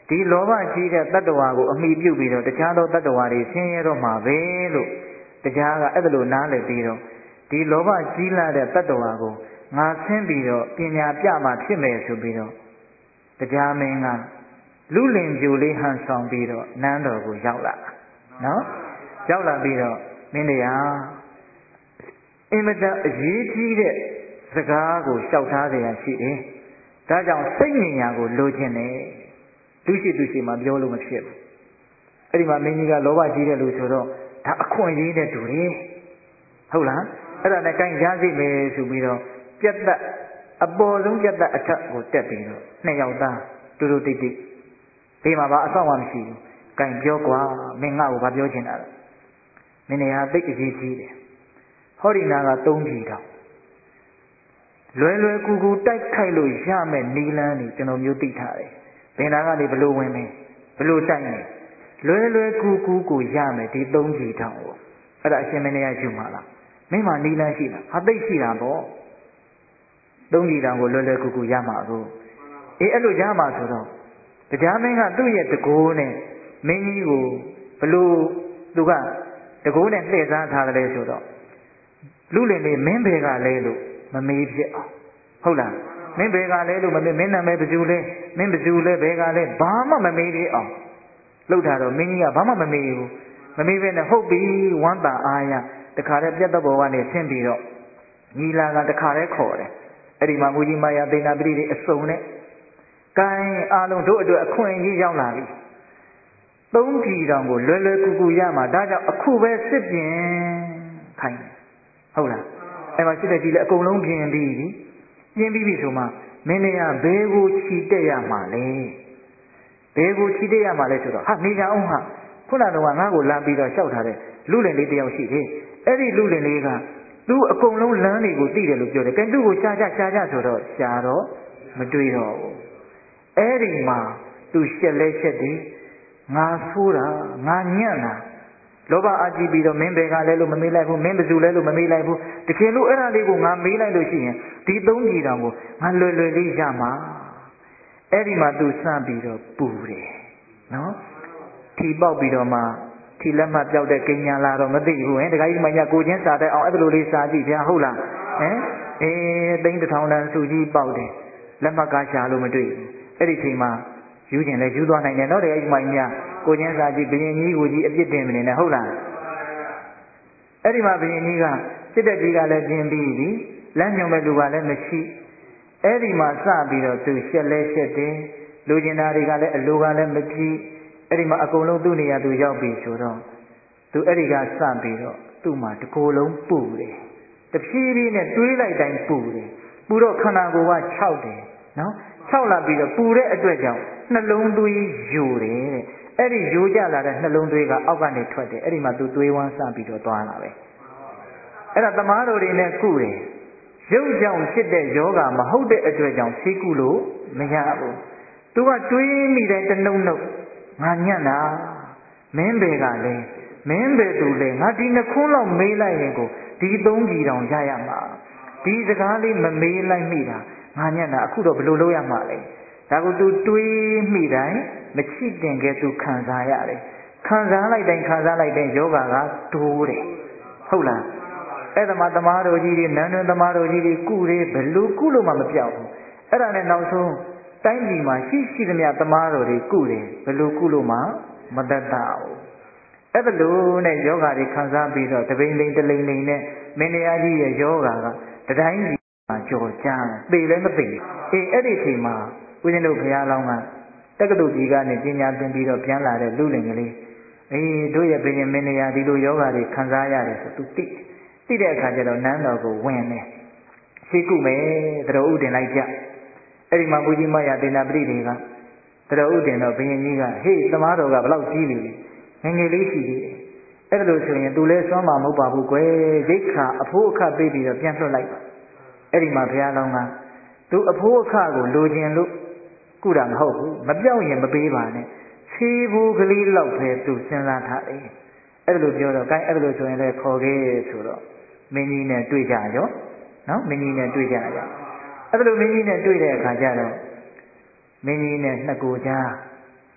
ဒီလောဘကြီးတဲ့တတ္တဝါကိုအမိပြုပြီးတော့တခြားသောတတ္တဝါတွေဆင်းရဲတော့မှာပဲလို့တရားကအဲ့ဒါလိုနားလည်ပြီးတော့ဒီလောဘကြီးလာတဲ့တတ္တဝါကိုငါဆင်းပြီးတော့ပညာပြမှဖြစ်မယ်ဆိုပြီးတော့တရားမင်းကလူလင်ပြိုလေးဟန်ဆောင်ပြီးတော့နန်းတော်ကိုရောက်လာနော်ရောက်လာပြီးတော့မင်းတရားအင်မတန်အရေးကြီးတဲ့စကားကိုလျှောက်ထားရရှိတယ်ဒါကြောင့်စိတ်ဉာဏ်ကိုလိုချင်တယ်သူရှိမှပြောလို့မဖြစ်ဘူးအဲ့ဒီမှာမင်းကြီးကလောဘကြီးတဲ့လူဆိုတော့ဒါအခွင့်အရေးနဲ့တူတယ်ဟုတ်လားအဲ့ဒါနဲ့ကိုင်းရစီမယ်ဆိုပြီးတော့ပြတ်သက်အပေါ်ဆုံးပြတ်သက်အထက်ကိုတက်ပြီးတော့နှစ်ယောက်သားတူတူတိတ်တိတ်ဒီမှာဘာအဆောက်အအုံမရှိဘူးကိုင်းပြောကွာမင်းငါ့ကိုဘာပြောချင်တာလဲမင်းနေဟာသိအရေးကြီးတယ်ဟောဒီနာက3ပြည်တောင်လွယ်လွယ်ကူကူတိုက်ခိုက်လို့ရမယ်နီလန်းနေကျွန်တော်မျိုးသိထားတယ်ဘယ်နာကနေဘလို့ဝင်မယ်ဘလို့တိုက်မယ်လွယ်လွယ်ကူကူကိုရမယ်ဒီ3ပြည်တောင်ကိုအဲ့ဒါအရှင်မင်းရယူမှာလားမင်းမနီလန်းရှိလားဟာသိရှိတာပေါ့3ပြည်တောင်ကိုလွယ်လွယ်ကူကူရမှာကိုအေးအဲ့လိုရမှာဆိုတော့တရားမင်းကသူ့ရဲ့တကိုးနဲ့မင်းကြီးကိုဘလို့သူကတကိုးနဲ့လှည့်စားထားတယ်ဆိုတော့လူလင်လေးမင်းဘယ်ကလဲလို့မမေးဖြစ်အောင်ဟုတ်လားမင်းဘယ်ကလဲလို့မမေးမင်းနာမည်ဘယ်သူလဲမင်းဘယ်သူလဲဘယ်ကလဲဘာမှမမေးသေးအောင်လှုပ်ထားတော့မင်းကြီးကဘာမှမမေးဘူးမမေးဘဲနဲ့ဟုတ်ပြီဝမ်းသာအားရတခါတည်းပြတ်တဲ့ဘောကနေဆင်းပြီးတော့ညီလာကတခါတည်းခေါ်တယ်အဲ့ဒီမှာမူကြီးမယာသေနာပတိတွေအစုံနဲ့ကိုင်းအားလုံးတို့အတွက်အခွင့်အရေးရောက်လာပြီ3ပြည်တောင်ကိုလွယ်လွယ်ကူကူရမှာဒါကြောင့်အခုပဲစစ်ပြင်ခိုင်းဟုတ်လားအဲ့မှာစစ်တဲ့ကြီးလည်းအကုန်လုံးပြင်ပြီးပြီဆိုမှမင်းတွေကဘယ်ကိုခြိတက်ရမှာလဲဘယ်ကိုခြိတက်ရမှာလဲဆိုတော့ဟာနေကြအောင်ဟာခုနကတော့ငါ့ကိုလမ်းပြီးတော့လျှောက်ထားတဲ့လူလင်လေးတယောက်ရှိတယ်အဲ့ဒီလူလင်လေးကသူအကုန်လုံးလမ်းတွေကိုသိတယ်လို့ပြောတယ်ကဲသူ့ကိုရှားကြဆိုတော့ရှားတော့မတွေ့တော့ဘူးအဲ့ဒီမှာသူရှက်လဲရှက်တယ်ငါဆိုးတာငါညံ့တာလောဘအကြည့်ပြီးတော့မင်းဘယ်ကလဲလို့မမေးလိုက်ဘူးမင်းဘယ်သူလဲလို့မမေးလိုက်ဘူးတကယ်လို့အဲ့ဒါလေးကိုငါမေးလိုက်လို့ရှိရင်ဒီ3ပြည်တောင်ကိုငါလွယ်လွယ်လေးရမှာအဲ့ဒီမှာသူစပြီးတော့ပူတယ်နော်ထီပေါက်ပြီးတော့မှထီလက်မှတ်ပြောက်တဲ့ကိညာလာတော့မသိဘူးဟင်တခါကြီးမှညကိုချင်းစားတဲ့အောင်အဲ့လိုလေးစားကြည့်ဗျာဟုတ်လားဟင်သိန်း1000တန်စုကြီးပေါက်တယ်လက်မှတ်ကားရှာလို့မတွေ့ဘူးအဲ့ဒီချိန်မှာယူကျင်လဲယူသွားနိုင်တယ်နော်တကယ်ကြီးမှညကိုချင်းစားကြည့်ဘယင်ကြီးကိုကြီးအပြစ်တင်မနေနဲ့ဟုတ်လားအဲ့ဒီမှာဘယင်ကြီးကစစ်တပ်ကြီးကလည်းပြင်ပြီးပြီလမ်းညွန်မဲ့လူကလည်းမရှိအဲ့ဒီမှာစပြီးတော့သူရှက်လဲရှက်တယ်လူကျင်သားတွေကလည်းအလိုကလည်းမကြည့်အဲ့ဒီမှာအကုန်လုံးသူ့နေရာသူရောက်ပြီဆိုတော့သူအဲ့ဒီကစပြီးတော့သူ့မှာတကိုယ်လုံးပူတယ်တဖြည်းဖြည်းနဲ့တွေးလိုက်တိုင်းပူတယ်ပူတော့ခန္ဓာကိုယ်က6တယ်နော်6လာပြီးတော့ပူတဲ့အတွက်ကြောင့်နှလုံးသွေးယိုတယ်တဲ့အဲ့ဒီယိုကျလာတဲ့နှလုံးသွေးကအောက်ကနေထွက်တယ်အဲ့ဒီမှာသူသွေးဝမ်းစပြီးတော့သွားလာပဲအဲ့ဒါသမားတော်တွေနဲ့ကုတယ်ရုပ်ကြောင့်ဖြစ်တဲ့ယောဂမဟုတ်တဲ့အတွက်ကြောင့်ဆေးကုလို့မရဘူးသူကတွေးမိတဲ့တနှုတ်နှုတ်ငါညံ့တာမင်းဘယ်ကလဲမင်းဘယ်သူလဲငါဒီနှခွန်းလောက်မေးလိုက်ရင်ကိုဒီ3ပြည်တောင်ရရမှာဒီစကားလေးမမေးလိုက်မိတာငါညံ့တာအခုတော့ဘယ်လိုလုပ်ရမှာလဲဒါကိုသူတွေးမိတိုင်းမချစ်တင်ခဲ့သူခံစားရတယ်ခံစားလိုက်တိုင်းယောဂကတိုးတယ်ဟုတ်လားအဲ့ဒါမှသမားတော်ကြီးတွေနန်းတွင်သမားတော်ကြီးတွေကုတယ်ဘယ်လိုကုလို့မှမပြောက်ဘူးအဲ့ဒါနဲ့နောက်ဆုံးတိုင်းပြည်မှာရှိသမျှသမားတော်တွေကုတယ်ဘယ်လိုကုလို့မှမတတ်တာဘူးအဲ့ဒါလို့နဲ့ယောဂတွေခံစားပြီးတော့တပိန်လိန်တလိန်လိန်နဲ့မင်းတရားကြီးရဲ့ယောဂကတတိုင်းကြီးမှာကြော်ကြမ်းသိလည်းမသိအေးအဲ့ဒီအချိန်မှာဦးဇင်းတို့ဘုရားလောင်းကတက္ကသိုလ်ကြီးကနေပညာသင်ပြီးတော့ပြန်လာတဲ့လူလင်ကလေးအေးတို့ရဲ့ဘုရင်မင်းတရားဒီလိုယောဂတွေခံစားရတယ်ဆိုသူသိတဲ့အခါကျတော့နန်းတော်ကိုဝင်တယ်ရှိကုမယ်သတော်ဥတင်လိုက်ကြအဲ့ဒီမှာမူကြီးမယာသေနာပတိတွေကသတော်ဥတင်တော့ဘုရင်ကြီးကဟေးသမားတော်ကဘလောက်ကြီးနေလဲငယ်လေးရှိသေးတယ်အဲ့ဒါလို့ဆိုရင်သူလဲစွမ်းမှာမဟုတ်ပါဘူးကွယ်ရိတ်ခါအဖိုးအခပေးပြီးတော့ပြန်လွှတ်လိုက်ပါအဲ့ဒီမှာဘုရားလောင်းကသူအဖိုးအခကိုလိုချင်လို့ကုတာမဟုတ်ဘူးမပြောက်ရင်မပေးပါနဲ့ဆေးဘူးကလေးလောက်ပဲသူစဉ်းစားထားတယ်အဲ့ဒါလို့ပြောတော့ gain အဲ့ဒါလို့ဆိုရင်လည်းခေါ်ခဲ့ဆိုတော့မင်းကြီးနဲ့တွေ့ကြရောနော်မင်းကြီးနဲ့တွေ့ကြရအဲ့ဒါလို့မင်းကြီးနဲ့တွေ့တဲ့အခါကျတော့မင်းကြီးနဲ့နှစ်ကိုကြား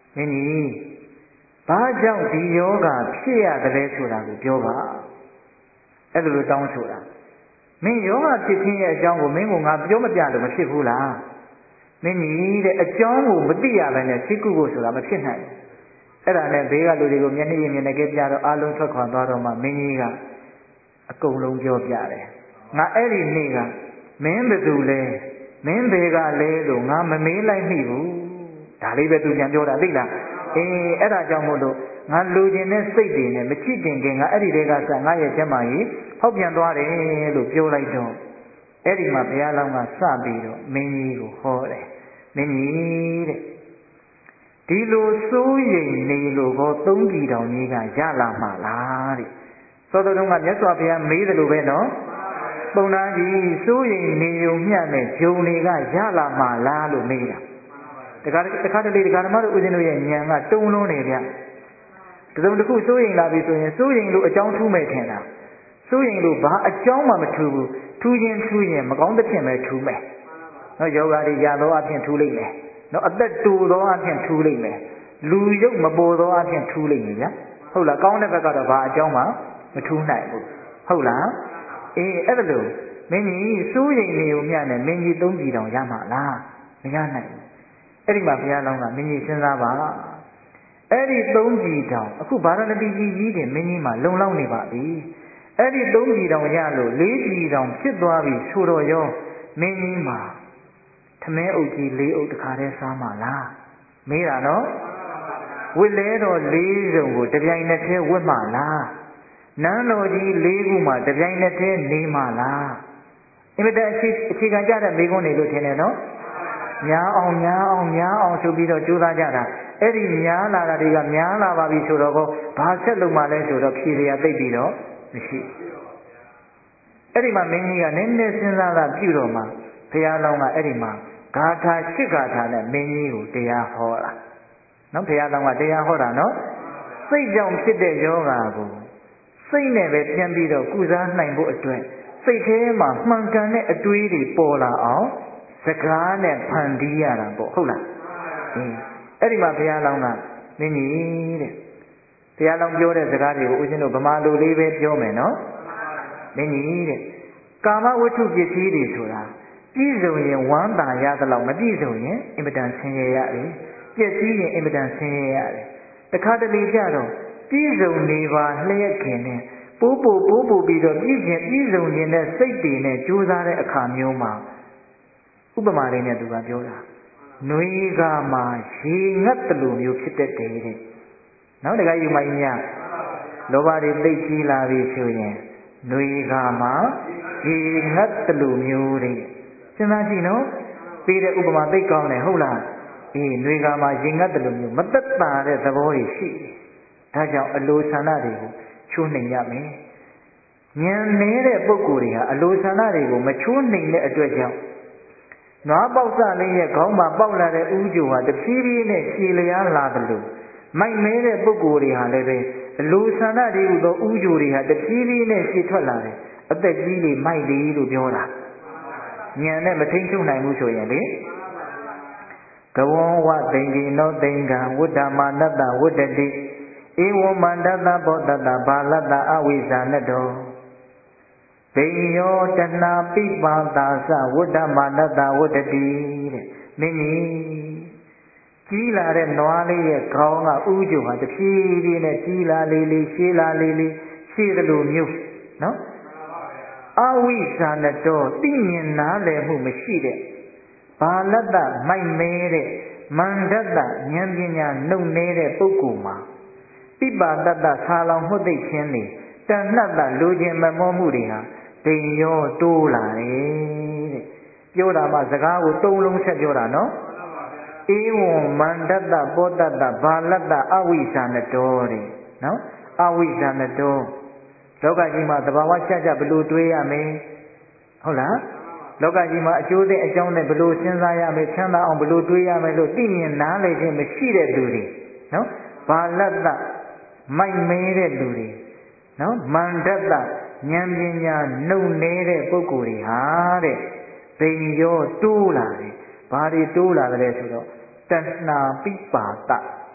မင်းကြီးဘာကြောင့်ဒီယောဂဖြစ်ရတယ်ဆိုတာကိုပြောပါအဲ့လိုတောင်းဆိုတာမင်းယောဂဖြစ်ခြင်းရဲ့အကြောင်းကိုမင်းကငါပြောမပြလို့မဖြစ်ဘူးလားမင်းကြီးတဲ့အကြောင်းကိုမသိရဘဲနဲ့စိတ်ကုဖို့ဆိုတာမဖြစ်နိုင်ဘူးအဲ့ဒါနဲ့ဘေးကလူတွေကိုမျက်နှာရည်မျက်နှာကဲပြတော့အာလုံးထွက်ခွာသွားတော့မှမင်းကြီးကအကုန်လုံးပြောပြတယ်ငါအဲ့ဒီနေ့ကမင်းဘယ်သူလဲမင်းဘေကလဲလို့ငါမမေးလိုက်မိဘူးဒါလေးပဲသူပြန်ပြောတာသိလားအဲ့ဒါကြောင့်မို့လို့ငါလူကျင်တဲ့စိတ်တွေနဲ့မချစ်တင်ခင်ငါအဲ့ဒီတဲကစငါရဲ့ကျမကြီးဟောက်ပြန်သွားတယ်လို့ပြောလိုက်တော့အဲ့ဒီမှာဘုရားလောင်းကစပြီးတော့မင်းကြီးကိုဟောတယ်မင်းကြီးတဲ့ဒီလိုစိုးရိမ်နေလို့ဟောသုံးပြည်တော်ကြီးကရလာမှာလားတဲ့သောတော်ကမြတ်စွာဘုရားမေးတယ်လို့ပဲနော်ပုံနာကြီးစိုးရိမ်နေုံမျှနဲ့ဂျုံတွေကရလာမှာလားလို့မေးတာတခါတလေဓမ္မတို့ဦးဇင်းတို့ရဲ့ဉာဏ်ကတုံးလုံးနေဗျတစုံတစ်ခုစိုးရိမ်လာပြီဆိုရင်စိုးရိမ်လို့အကြောင်းထူးမဲ့ထင်တာစိုးရိမ်လို့ဘာအကြောင်းမှမထူးဘူးထူးရင်မကောင်းတဲ့ဖြင့်ပဲထူးမယ်နော်ယောဂါတွေရသောအဖြစ်ထူးလိမ့်မယ်နော်အသက်တူသောအဖြစ်ထူးလိမ့်မယ်လူရုပ်မပေါ်သောအဖြစ်ထူးလိမ့်မယ်ဗျာဟုတ်လားကောင်းတဲ့ဘက်ကတော့ဘာအကြောင်းမှမထူးနိုင်ဘူးဟုတ်လားအဲ့ဒါလို့မင်းကြီးစိုးရိမ်နေုံမျှနဲ့မင်းကြီးသုံးပြည်တောင်ရမှာလားမရနိုင်ဘူးအဲ့ဒီမှာဘုရားလောင်းကမင်းကြီးစဉ်းစားပါအဲ့ဒီသုံးပြည်တောင်အခုဗာရဏသီကြီးတင်မင်းကြီးမှာလုံလောက်နေပါပြီအဲ့ဒီသုံးပြည်တောင်ရလို့လေးပြည်တောင်ဖြစ်သွားပြီဆိုတော့ရောမင်းကြီးမှာထမင်းအုပ်ကြီးလေးအုပ်တခါတည်းစားမှာလားမေးတာနော်ဝစ်လဲတော်လေးစုံကိုတပြိုင်နက်တည်းဝစ်မှာလားနန်းတော်ကြီးလေးခုမှာတပြိုင်နက်တည်းနေမှာလားအင်မတန်အခြေခံကြတဲ့မိကုန်းတွေလို့ထင်တယ်နော်များအောင်ဆိုပြီးတော့ကြိုးစားကြတာအဲ့ဒီများလာတာတွေကများလာပါပြီဆိုတော့ဘာဆက်လုပ်မှလဲဆိုတော့ဖြေရသိပြီးတော့မရှိအဲ့ဒီမှာမင်းကြီးကနည်းနည်းစဉ်းစားတာပြုတော့မှဘုရားလောင်းကအဲ့ဒီမှာဂါထာ8ဂါထာနဲ့မင်းကြီးကိုတရားဟောတာနော်ဘုရားလောင်းကတရားဟောတာနော်စိတ်ကြောင့်ဖြစ်တဲ့ယောဂါကိုစိတ်နဲ့ပဲပြန်ပြီးတော့ကုစားနိုင်ဖို့အတွက်စိတ်ထဲမှာမှန်ကန်တဲ့အတွေးတွေပေါ်လာအောင်စကားနဲ့ဖန်တီးရတာပေါ့ဟုတ်လားအဲ့ဒီမှာဘုရားလောင်းကမင်းကြီးတဲ့ဘုရားလောင်းပြောတဲ့စကားတွေကိုဦးဇင်းတို့ဗမာလူလေးပဲပြောမယ်နော်မင်းကြီးတဲ့ကာမဝတ္ထုပစ္စည်းတွေဆိုတာပြည့်စုံရင်ဝမ်းသာရသလောက်မပြည့်စုံရင်အင်မတန်ဆင်းရဲရတယ်ပျက်စီးရင်အင်မတန်ဆင်းရဲရတယ်တခါတလေကြတော့ပြည့်စုံနေပါလျက်ခင်နဲ့ပိုးပြီးတော့ပြည့်စုံခြင်းတဲ့စိတ်တွေနဲ့ကြိုးစားတဲ့အခါမျိုးမှာဥပမာလေးနဲ့သူကပြောတာနှွေးကမှရေငတ်တလူမျိုးဖြစ်တတ်တယ်တဲ့နောက်တခါယူမကြီးများလောဘတွေသိကြီးလာပြီဆိုရင်နှွေးကမှရေငတ်တလူမျိုးတဲ့စဉ်းစားကြည့်နော်ပေးတဲ့ဥပမာသိကောင်းတယ်ဟုတ်လားနှွေးကမှရေငတ်တလူမျိုးမသက်သာတဲ့သဘောတွေရှိတယ်ဒါကြောင့်အလိုဆန္ဒတွေကိုချိုးနှိမ်ရမယ်ဉာဏ်နေတဲ့ပုဂ္ဂိုလ်တွေဟာအလိုဆန္ဒတွေကိုမချိုးနှိမ်တဲ့အတွက်ကြောင့်နွားပေါက်စလေးရဲ့ခေါင်းမှာပေါက်လာတဲ့ဥကြိုဟာတဖြည်းဖြည်းနဲ့ရှည်လျားလာတယ်လို့မိုက်မဲတဲ့ပုဂ္ဂိုလ်တွေဟာလည်းပဲအလိုဆန္ဒတွေဟူသောဥကြိုတွေဟာတဖြည်းဖြည်းနဲ့ရှည်ထွက်လာတယ်အသက်ကြီးလေမိုက်လေလို့ပြောတာဉာဏ်နဲ့မထိန်ချုပ်နိုင်ဘူးဆိုရင်လေကဝံဝသိင်္ဂိနောသိင်္ဂံဝဋ္ဌမာနတ္တဝဋ္ဌတိဧဝံမန္တတဘောတတဘာလတအဝိဇာနတောဘိယောတဏပိပါတာသဝဋ္ဌမာနတဝဋ္ဌတိတဲ့မင်းကြီးလာတဲ့နွားလေးရဲ့ခေါင်းကဥကြုံဟာတဖြည်းဖြည်းနဲ့ကြီးလာလေးရှည်လာလေးရှည်တယ်လို့မျိုးနော်အဝိဇာနတောသိမြင်နားလည်မှုမရှိတဲ့ဘာလတမိုက်မဲတဲ့မန္တတဉာဏ်ပညာနှုတ်နေတဲ့ပုဂ္ဂိုလ်မှာပိပါတတဆာလောင်မှုသိခြင်းတွေတဏှတ်တလူချင်းမမောမှုတွေဟာဒိန်ရောတိုးလာတယ်တဲ့ပြောတာမှစကားကိုသုံးလုံးဆက်ပြောတာနော်ဧဝံမန္တတပောတတဘာလတအဝိဇာနတောတဲ့နော်အဝိဇာနတောလောကကြီးမှာသဘာဝကျဘလို့တွေးရမယ်ဟုတ်လားလောကကြီးမှာအကျိုးသိအကြောင်းနဲ့ဘလို့စဉ်းစားရမယ်ချမ်းသာအောင်ဘလို့တွေးရမယ်လို့သိမြင်နားလည်ခြင်းမရှိတဲ့လူတွေနော်ဘာလတမိုက်မဲတဲ့လူတွေနော်မန္တတဉာဏ်ပညာနှုတ်နေတဲ့ပုဂ္ဂိုလ်တွေဟာတဲ့ဘိရောတိုးလာတယ်ဘာတွေတိုးလာတယ်ဆိုတော့တဏှာပိပါတ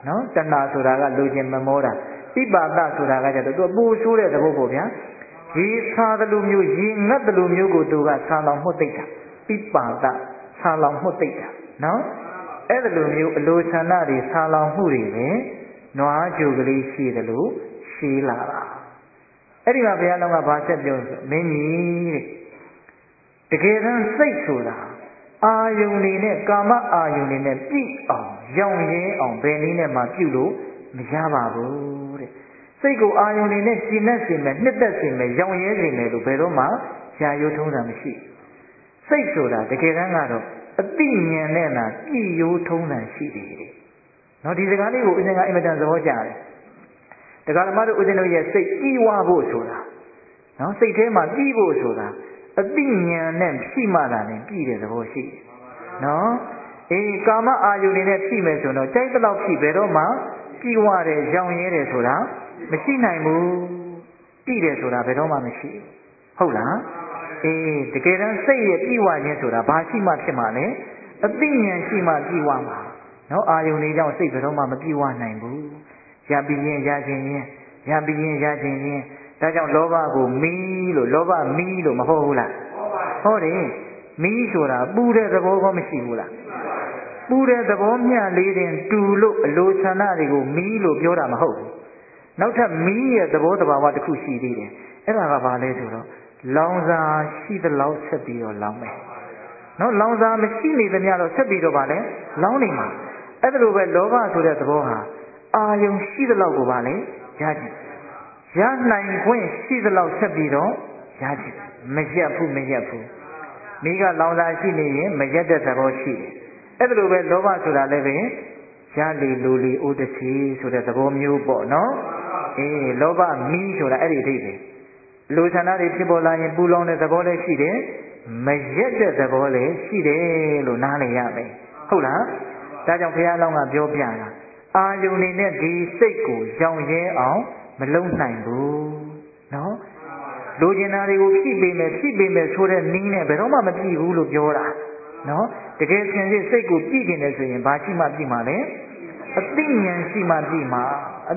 နော်တဏှာဆိုတာကလူချင်းမမောတာပိပါဒဆိုတာကကြတော့သူပူဆိုးတဲ့သဘောပေါ့ဗျာရေစားတယ်လို့မျိုးရေငတ်တယ်လို့မျိုးကိုသူကဆာလောင်မှုတ်သိတာပိပါဒဆာလောင်မှုတ်သိတာနော်အဲ့ဒါလိုမျိုးအလိုဆန္ဒတွေဆာလောင်မှုတွေပဲနွားကြိုကလေးရှိတယ်လို့ရှိလာတာအဲ့ဒီမှာဘုရားလုံးကဘာဆက်ပြောဆိုမင်းကြီးတဲ့တကယ်တမ်းစိတ်ဆိုတာအာယုန်နေနဲ့ကာမအာယုန်နေနဲ့ပြည့်အောင်ရောင်ရဲအောင်ဘယ်နည်းနဲ့မှပြုလို့မရပါဘူးတဲ့စိတ်ကိုအာယုန်နေနဲ့ရှင်းနဲ့ရှင်းမယ်နှစ်သက်ရှင်းမယ်ရောင်ရဲရှင်းမယ်လို့ဘယ်တော့မှရှားရိုးထုံးတာမရှိစိတ်ဆိုတာတကယ်တမ်းကတော့အသိဉာဏ်နဲ့သာပြည့်ရိုးထုံးတာရှိတယ်တဲ့နော်ဒီစကားလေးကိုဦးဇင်းကအင်မတန်သဘောကျတယ်တရားဓမ္မတို့ဦးဇင်းတို့ရဲ့စိတ်ပြီးဝဖို့ဆိုတာနော်စိတ်ထဲမှာပြီးဖို့ဆိုတာအသိဉာဏ်နဲ့ဖြည့်မှတာနဲ့ပြီးတဲ့သဘောရှိတယ်နော်အေးကာမအာယုန်နဲ့ဖြည့်မယ်ဆိုတော့ကြိုက်တဲ့လောက်ဖြည့်ဘယ်တော့မှပြီးဝတယ်ရောင်ရဲတယ်ဆိုတာမရှိနိုင်ဘူးပြီးတယ်ဆိုတာဘယ်တော့မှမရှိဘူးဟုတ်လားအေးတကယ်တမ်းစိတ်ရဲ့ပြီးဝခြင်းဆိုတာဘာရှိမှဖြစ်မှာလဲအသိဉာဏ်ရှိမှပြီးဝမှာနော်အာယုန်လေးကြောင့်စိတ်ဘယ်တော့မှမပြီးဝနိုင်ဘူးရပြီးရင်ရခြင်းရင်ရပြီးရင်ရခြင်းရင်ဒါကြောင့်လောဘကိုမီးလို့လောဘမီးလို့မဟုတ်ဘူးလားဟုတ်တယ်မီးဆိုတာပူတဲ့သဘောကောမရှိဘူးလားပူတဲ့သဘောမျှလေးတင်တူလို့အလိုဆန္ဒတွေကိုမီးလို့ပြောတာမဟုတ်ဘူးနောက်ထပ်မီးရဲ့သဘောတဘာဝတစ်ခုရှိသေးတယ်အဲ့ဒါကဘာလဲဆိုတော့လောင်စာရှိသလောက်ဆက်ပြီးတော့လောင်မယ်နော်လောင်စာမရှိနေသမျှတော့ဆက်ပြီးတော့ဗာလဲလောင်နေမှာအဲ့ဒါလိုပဲလောဘဆိုတဲ့သဘောဟာအာယုံရှိသလောက်ကိုဗာလဲရခြင်းရနိုင်ခွင့်ရှိသလောက်ဆက်ပြီးတော့ရခြင်းမရက်ဘူးမိကလောင်စာရှိနေရင်မရက်တဲ့သဘောရှိတယ်အဲ့ဒါလိုပဲလောဘဆိုတာလည်းပဲရလေလူလီဥဒစီဆိုတဲ့သဘောမျိုးပေါ့နော်အေးလောဘမီးဆိုတာအဲ့ဒီအဓိပ္ပာယ်လူဆန္ဒတွေဖြစ်ပေါ်လာရင်ပူလောင်တဲ့သဘောလည်းရှိတယ်မရက်တဲ့သဘောလည်းရှိတယ်လို့နားလည်ရမယ်ဟုတ်လားဒါကြောင့်ဘုရားလောင်းကပြောပြတာအာယုန်နေနဲ့ဒီစိတ်ကိုရောင်ရဲအောင်မလုံနိုင်ဘူးနော်လူကျင်နာတွေကိုဖြည့်ပေးမယ်ဆိုတဲ့နည်းနဲ့ဘယ်တော့မှမပြည့်ဘူးလို့ပြောတာနော်တကယ်စင်စစ်စိတ်ကိုပြည့်ကျင်တယ်ဆိုရင်ဘာရှိမှပြည့်မှာလဲအသိဉာဏ်ရှိမှပြည့်မှာ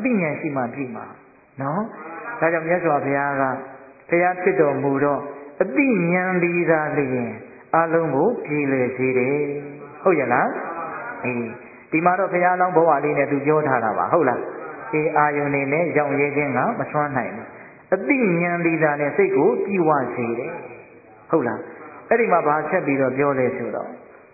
နော်ဒါကြောင့်မြတ်စွာဘုရားကဘုရားဖြစ်တော်မူတော့အသိဉာဏ်ဒီသာလျင်အလုံးကိုပြည်လေစေတယ်ဟုတ်ရဲ့လားအေးဒီမှာတော့ဘုရားလောင်းဘဝလေးနဲ့သူပြောထားတာပါဟုတ်လားအေးအာယုန်နေနဲ့ရောင်ရဲခြင်းကမစွမ်းနိုင်ဘူးအသိဉာဏ်ဒီသာနဲ့စိတ်ကိုကြည်ဝစေတယ်ဟုတ်လားအဲ့ဒီမှာဘာဆက်ပြီးတော့ပြောလဲဆိုတော့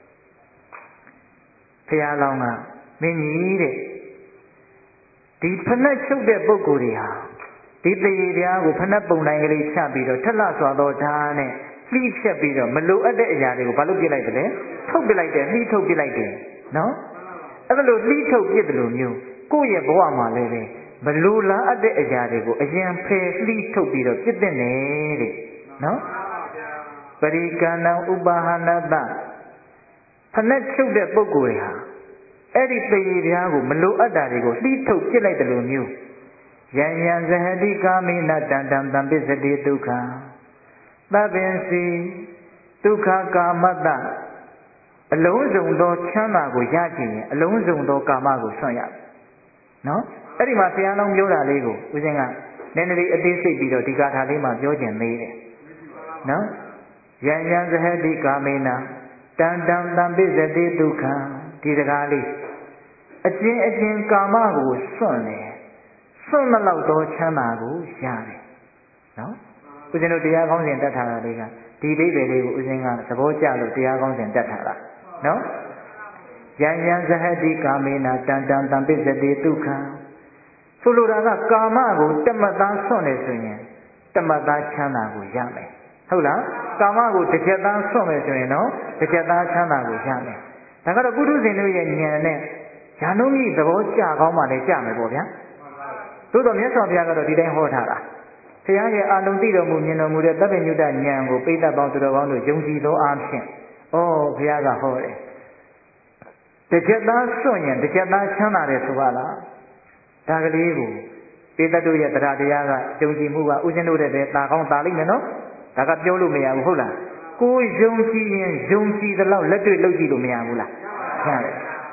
ဘုရားလောင်းကမင်းကြီးတဲ့ဒီဖဏတ်ချုပ်တဲ့ပုဂ္ဂိုလ်တွေဟာဒီတရေပြားကိုဖဏတ်ပုံတိုင်းကလေးချပြီးတော့ထက်လစွာသောဓာတ်နဲ့လှိဖြတ်ပြီးတော့မလိုအပ်တဲ့အရာတွေကိုဘာလို့ပြစ်လိုက်တယ်လဲထုတ်ပြလိုက်တယ်လှိထုတ်ပြလိုက်တယ်နော်အဲ့ဒါလို့လှိထုတ်ပြစ်တယ်လို့မျိုးကိုယ့်ရဲ့ဘဝမှာလည်းပဲမလိုလားအပ်တဲ့အရာတွေကိုအရင်ဖယ်လှိထုတ်ပြီးတော့ပြစ်တဲ့နယ်တဲ့နော်ပရိကဏံဥပါဟနတဖဏတ်ချုပ်တဲ့ပုဂ္ဂိုလ်တွေဟာအဲ့ဒီတရေပြားကိုမလိုအပ်တာတွေကိုလှိထုတ်ပြစ်လိုက်တယ်လို့မျိုးယံယံဇဟတိကာမိနတံတံတံပစ္စတိဒုက္ခသဗ္ဗင်စီဒုက္ခကာမတ္တအလုံးစုံသောချမ်းသာကိုရကြည့်ရင်အလုံးစုံသောကာမကိုဆွံ့ရနော်အဲ့ဒီမှာဆရာတော်ပြောတာလေးကိုဦးဇင်းကနည်းနည်းလေးအသေးစိတ်ပြီးတော့ဒီကာထာလေးမှာပြောကျင်သေးတယ်နော်ယံယံဇဟတိကာမိနတံတံတံပစ္စတိဒုက္ခဒီစကားလေးအချင်းကာမကိုဆွံ့တယ်ဆွံ့မလောက်သောချမ်းသာကိုရတယ်နော်ဦးဇင်းတို့တရားကောင်းစဉ်တတ်ထားတာလေးကဒီအိဗယ်လေးကိုဦးဇင်းကသဘောကျလို့တရားကောင်းစဉ်တတ်ထားတာနော်ယံယံဇဟတိကာမေနတံတံတံပစ္စတိဒုက္ခဆိုလိုတာကကာမကိုတမတ်သားဆွံ့နေဆိုရင်တမတ်သားချမ်းသာကိုရမယ်ဟုတ်လားကာမကိုတစ်ချက်သားဆွံ့မယ်ဆိုရင်တော့တစ်ချက်သားချမ်းသာကိုရမယ်ဒါကတော့ပုထုဇဉ်တို့ရဲ့ဉာဏ်နဲ့ဉာဏ်လုံးကြီးသဘောကျကောင်းမှလည်းကြမယ်ပေါ့ဗျာသို့တော်မြတ်စွာဘုရားကတော့ဒီတိုင်းဟောထားတာဘုရားရဲ့အာလုံသိတော်မူမြင်တော်မူတဲ့သဗ္ဗညုတဉာဏ်ကိုပိဋကပေါင်းသူတော်ကောင်းတို့ယုံကြည်သောအားဖြင့်ဩဘုရားကဟောတယ်တစ်ချက်သားစွန့်ရင်တစ်ချက်သားချမ်းသာတယ်ဆိုပါလားဒါကလေးကိုပိဋကတို့ရဲ့တရားတရားကယုံကြည်မှုကဥစဉ်တို့တဲ့တာကောင်းတာလိမ့်မယ်နော်ဒါကပြောလို့မရဘူးဟုတ်လားကိုယုံကြည်ရင်ယုံကြည်သလောက်လက်တွေ့လုပ်ကြည့်လို့မရဘူးလားရတယ်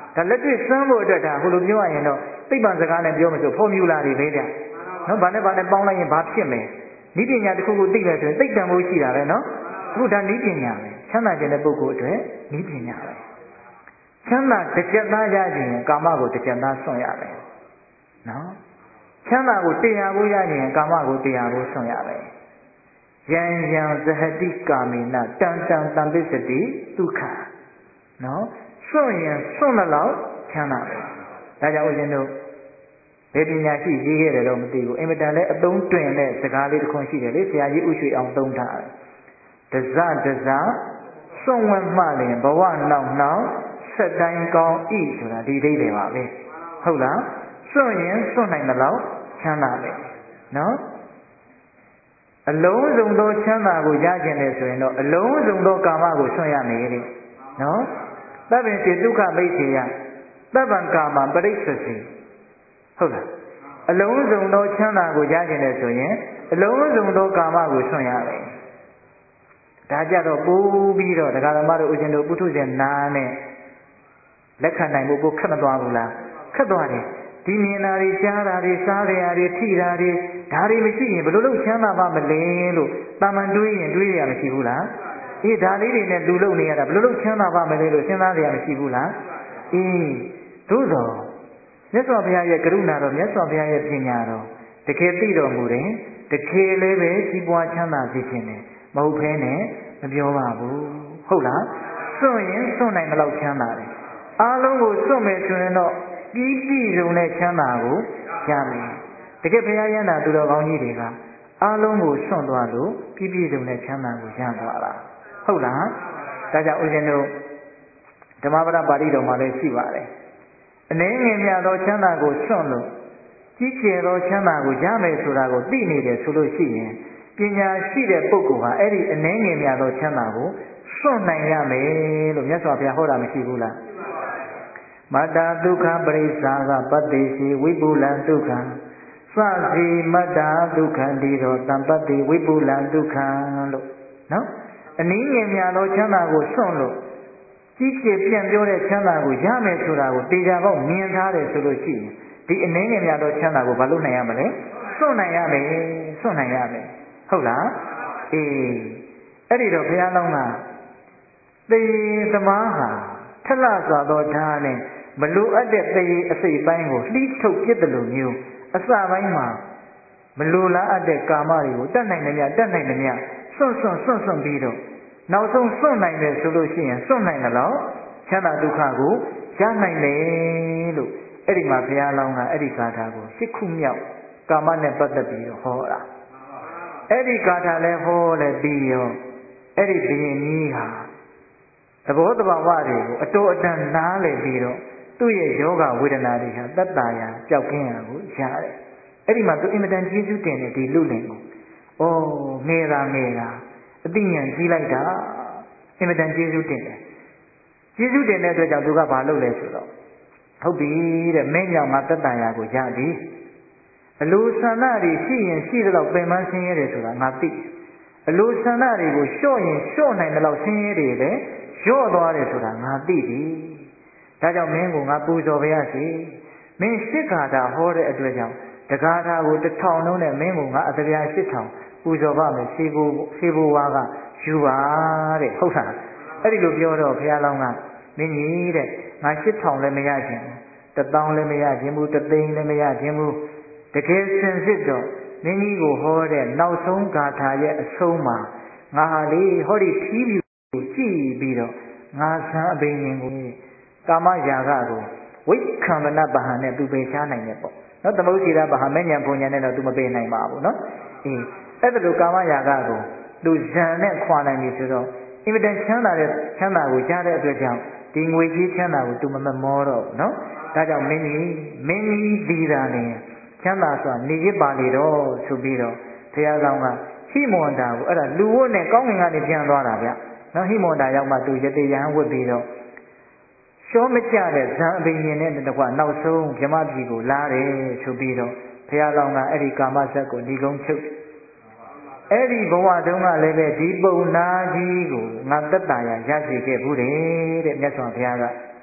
ဒါလက်တွေ့စမ်းဖို့အတွက်ဒါဟိုလိုပြောရရင်တော့သိပ္ပံစကားနဲ့ပြောမှဆိုဖော်မြူလာတွေပဲဗျနော်ဘာနဲ့ပေါင်းလိုက်ရင်ဘာဖြစ်မယ်ဤပညာတစ်ခုကိုသိတယ်ဆိုရင်သိတ္တံဖို့ရှိတာပဲနော်အခုဒါဤပညာပဲချမ်းသာခြင်းတဲ့ပုဂ္ဂိုလ်အတွက်ဤပညာပဲချမ်းသာတစ်ချက်သားရခြင်းကာမကိုတစ်ချက်သားဆွံ့ရမယ်နော်ချမ်းသာကိုတရားကိုရခြင်းကာမကိုတရားကိုဆွံ့ရမယ်ယံယံဇဟတိကာမိနတန်တံတံပစ္စတိဒုက္ခနော်ဆွံ့ရင်ဆွံ့တော့ချမ်းသာတယ်ဒါကြောင့်ဦးဇင်းတို့ဘယ်ပညာရှိရေးခဲ့တယ်တော့မသိဘူးအင်မတန်လည်းအသုံးတွင်တဲ့စကားလေးတစ်ခွန်းရှိတယ်လေဆရာကြီးဥရွှေအောင်သုံးထားတယ်တစစွန့်ဝဲမှလင်ဘဝနောက်ဆက်တိုင်းကောင်းဤဆိုတာဒီအိဗယ်ပါပဲဟုတ်လားစွန့်ရင်စွန့်နိုင်တယ်လို့ချမ်းသာတယ်နော်အလုံးစုံသောချမ်းသာကိုရကျင်တယ်ဆိုရင်တော့အလုံးစုံသောကာမကိုစွန့်ရမယ်တဲ့နော်သဗ္ဗေတိဒုက္ခမိတ်ေယသဗ္ဗံကာမပရိစ္ဆေစီဟုတ်လားအလုံးစုံသောချမ်းသာကိုရကျင်တယ်ဆိုရင်အလုံးစုံသောကာမကိုစွန့်ရမယ်ဒါကြတော့ပိုးပြီးတော့ဒကာသမားတို့ဦးဇင်းတို့ပုထုဇဉ်နာနဲ့လက်ခံနိုင်ဖို့ကိုခက်မသွားဘူးလားခက်သွားတယ်ဒီမြင်တာတွေကြားတာတွေစားကြတာတွေထိတာတွေဒါတွေမရှိရင်ဘယ်လိုလုပ်ချမ်းသာပါမလဲလို့တာမန်တွေးရင်တွေးရမရှိဘူးလားအေးဒါလေးတွေနဲ့လူလုံနေရတာဘယ်လိုလုပ်ချမ်းသာပါမလဲလို့စဉ်းစားကြရမရှိဘူးလားအေးသို့သောမြတ်စွာဘုရားရဲ့ကရုဏာတော်မြတ်စွာဘုရားရဲ့ပညာတော်တကယ်သိတော်မူတယ်တကယ်လည်းပဲကြီးပွားချမ်းသာစေခြင်းနဲ့မဟုတ်ဘဲနဲ့မပြောပါဘူးဟုတ်လားစွန့်ရင်စွန့်နိုင်မလို့ချမ်းသာတယ်အားလုံးကိုစွန့်မယ်ဆိုရင်တော့ပြီးပြည့်စုံတဲ့ချမ်းသာကိုရမယ်တကယ်ဘုရားယန္တာသူတော်ကောင်းကြီးတွေကအားလုံးကိုစွန့်သွားလို့ပြီးပြည့်စုံတဲ့ချမ်းသာကိုရသွားတာဟုတ်လားဒါကြောင့်ဦးဇင်းတို့ဓမ္မပဒပါဠိတော်မှာလည်းရှိပါတယ်အနေငယ်မြတ်သောချမ်းသာကိုစွန့်လို့ကြီးကျယ်သောချမ်းသာကိုရမယ်ဆိုတာကိုသိနေတယ်ဆိုလို့ရှိရင်ပညာရှိတဲ့ပုဂ္ဂိုလ်ဟာအဲ့ဒီအနေငယ်မြတ်သောချမ်းသာကိုစွန့်နိုင်ရမယ်လို့မြတ်စွာဘုရားဟောတာမရှိဘူးလားမတ္တဒုက္ခပရိစ္ဆာကပတ္တိစီဝိပုလံဒုက္ခံသစီမတ္တဒုက္ခံဒီတော်တံပတ္တိဝိပုလံဒုက္ခံလို့နော်အနည်းငယ်များသောချမ်းသာကိုစွန့်လို့ကြီးကျယ်ပြန့်ပြောတဲ့ချမ်းသာကိုရမယ်ဆိုတာကိုတေချာပေါက်မြင်ထားတယ်ဆိုလို့ရှိရင်ဒီအနည်းငယ်များသောချမ်းသာကိုဘာလို့နိုင်ရမလဲစွန့်နိုင်ရမယ်ဟုတ်လားအေးအဲ့ဒီတော့ဘုရားလောင်းကသေသမားဟာထလစွာသောဓာတ်နဲ့မလိုအပ်တဲ့သေအစိတ်ပိုင်းကိုလှီးထုတ်ပြစ်တယ်လို့မျိုးအစပိုင်းမှာမလိုလားအပ်တဲ့ကာမတွေကိုတတ်နိုင်တယ်များစွန့်ပြီးတော့နောက်ဆုံးစွန့်နိုင်တယ်ဆိုလို့ရှိရင်စွန့်နိုင်တယ်လို့ချမ်းသာဒုက္ခကိုရနိုင်တယ်လို့အဲ့ဒီမှာဘုရားလောင်းကအဲ့ဒီဂါထာကို၈ခုမြောက်ကာမနဲ့ပတ်သက်ပြီးတော့ဟောတာအဲ့ဒီဂါထာလည်းဟောလည်းပြီးရောအဲ့ဒီဘုရင်ကြီးဟာသဘောတဘာဝတွေကိုအတော်အတန်နားလည်ပြီးတော့သူ့ရဲ့ယောဂဝေဒနာတွေဟာသက်သာရာပျောက်ကင်းရာကိုရတယ်အဲ့ဒီမှာသူအင်မတန်ကျေးဇူးတင်တဲ့ဒီလူလင်ကိုငယ်တာအသိဉာဏ်ကြီးလိုက်တာအင်မတန်ကျေးဇူးတင်တယ်ကျေးဇူးတင်တဲ့အတွက်ကြောင့်သူကဘာလုပ်လဲဆိုတော့ဟုတ်ပြီတဲ့မင်းကြောင့်ငါသက်သာရာကိုရပြီအလိုဆန္ဒတွေရှိရင်ရှိတဲ့လောက်ပင်ပန်းဆင်းရဲတယ်ဆိုတာငါသိအလိုဆန္ဒတွေကိုလျှော့ရင်လျှော့နိုင်တဲ့လောက်ဆင်းရဲတွေလည်းလျော့သွားတယ်ဆိုတာငါသိပြီဒါကြောင့်မင်းကိုငါပူဇော်ပါရစေမင်းရှစ်ဂါထာဟောတဲ့အတွက်ကြောင့်တဂါထာကို1000လုံးနဲ့မင်းကိုငါအတပြား8000ပူဇော်ပါမယ်ဆေးဘိုးဝါကယူပါတဲ့ဟုတ်လားအဲ့ဒီလိုပြောတော့ဘုရားလောင်းကမင်းကြီးတဲ့ငါ8000လည်းမရခြင်း1000လည်းမရခြင်းဘူး3သိန်းလည်းမရခြင်းဘူးတကယ်စင်စစ်တော့မင်းကြီးကိုဟောတဲ့နောက်ဆုံးဂါထာရဲ့အဆုံးမှာငါဟာလေဟောဒီထီးပြီးကိုကြည့်ပြီးတော့ငါဆံအဘိညာဉ်ကိုကာမရာဂကိုဝိခံမနပဟံနဲ့သူပယ်ရှားနိုင်တယ်ပေါ့နော်သမုဒ္ဒေရပဟံမဲ့ညာဘုံညာနဲ့တော့သူမပယ်နိုင်ပါဘူးနော်အေးအဲ့ဒါလိုကာမရာဂကိုသူဇံနဲ့ခွာနိုင်ပြီဆိုတော့အင်မတန်ချမ်းသာတဲ့ချမ်းသာကိုကြားတဲ့အတွက်ကြောင့်ဒီငွေကြီးချမ်းသာကိုသူမမောတော့ဘူးနော်ဒါကြောင့်မင်းကြီးဒီတာနဲ့ချမ်းသာစွာနေရပါလေတော့ဆိုပြီးတော့ဘုရားကောင်းကဟိမဝန္တာကိုအဲ့ဒါလူဝတ်နဲ့ကောင်းငင်ကနေပြန်သွားတာဗျနော်ဟိမဝန္တာရောက်မှသူယတိယဟန်ဝတ်ပြီးတော့ရှောမကြတဲ့ဇံအဘိညာဉ်နဲ့တကွနောက်ဆုံးဗြဟ္မပြည်ကိုလာတယ်ဆိုပြီးတော့ဘုရားကောင်းကအဲ့ဒီကာမဇက်ကိုဒီကုန်းချုပ်အဲ့ဒီဘဝတုန်းကလည်းပဲဒီပုံနာကြီးကိုငါသက်တာရရရှိခဲ့ဘူးတဲ့မြတ်စွာဘုရားက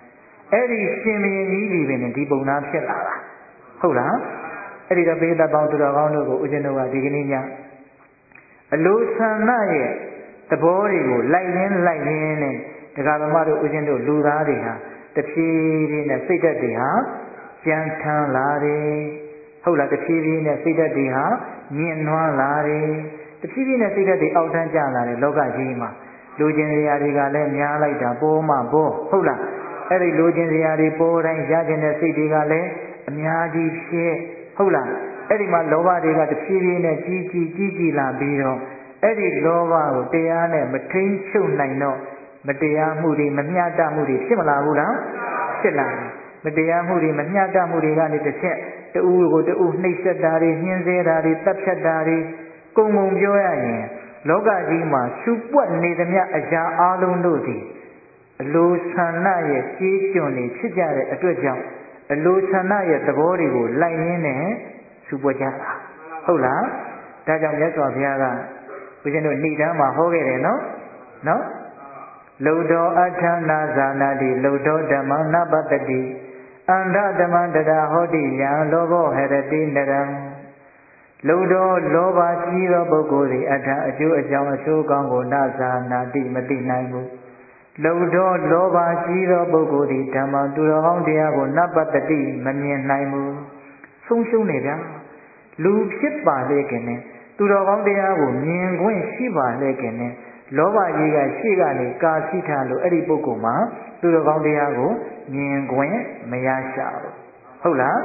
အဲ့ဒီရှင်ဘုရင်ကြီးတွေနဲ့ဒီပုံနာဖြစ်လာတာဟုတ်လားအဲ့ဒီတော့ပိဋကပေါင်းသူတော်ကောင်းတို့ကိုဦးဇင်းတို့ကဒီကနေ့ညအလိုဆန္ဒရဲ့သဘောတွေကိုလိုက်ရင်းနဲ့တရားဓမ္မတို့ဦးဇင်းတို့လူသားတွေဟာတဖြည်းဖြည်းနဲ့စိတ်ဓာတ်တွေဟာကြမ်းထမ်းလာတယ်ဟုတ်လားတဖြည်းဖြည်းနဲ့စိတ်ဓာတ်တွေဟာမြင့်နွမ်းလာတယ်တဖြည်းဖြည်းနဲ့စိတ်ဓာတ်တွေအောက်ထမ်းကျလာတယ်လောကကြီးမှာလူချင်းစရာတွေကလည်းများလိုက်တာပေါ်မှပေါ်ဟုတ်လားအဲ့ဒီလူချင်းစရာတွေပေါ်တိုင်းရခြင်းတဲ့စိတ်တွေကလည်းအများကြီးဖြစ်ဟုတ်လားအဲ့ဒီမှာလောဘတွေကတဖြည်းဖြည်းနဲ့ကြီးလာပြီးတော့အဲ့ဒီလောဘကိုတရားနဲ့မထိန်ချုပ်နိုင်တော့မတရားမှုတွေမမျှတမှုတွေဖြစ်မလာဘူးလားဖြစ်လာတယ်မတရားမှုတွေမမျှတမှုတွေကနေတစ်ချက်တူကိုတူနှိပ်စက်တာတွေညှင်းဆဲတာတွေတပ်ဖြတ်တာတွေကုံပြောရရင်လောကကြီးမှာရှုပွက်နေသမျှအရာအလုံးတို့သည်အလိုဆန္ဒရဲ့ကြေးကျွန်တွေဖြစ်ကြတဲ့အတွက်ကြောင့်အလိုဆန္ဒရဲ့သဘောတွေကိုလိုက်ရင်းနဲ့ရှုပွက်ကြတာဟုတ်လားဒါကြောင့်မြတ်စွာဘုရားကဦးဇင်းတို့ဏိဒန်းမှာဟောခဲ့တယ်နော်လုံတော်အဋ္ဌနာဇာနာတိလုံတော်ဓမ္မနပတ္တိအန္တဓမ္မတရာဟောတိယံလောဘောဟရတိနရံလုံတော်လောဘကြီးသောပုဂ္ဂိုလ်သည်အဋ္ဌအကျိုးအကြောင်းအဆိုးကောင်းကိုနာဇာနာတိမသိနိုင်ဘူးလုံတော်လောဘကြီးသောပုဂ္ဂိုလ်သည်ဓမ္မသူတော်ကောင်းတရားကိုနပတ္တိမမြင်နိုင်ဘူးဆုံးရှုံးနေဗျာလူဖြစ်ပါလေခင်နဲ့သူတော်ကောင်းတရားကိုမြင်ခွင့်ရှိပါလေခင်နဲ့လောဘကြီးကရှေ့ကနေကာစီထားလို့အဲ့ဒီပုဂ္ဂိုလ်မှာသူတော်ကောင်းတရားကိုမြင်ခွင့်မရရှာဘူးဟုတ်လား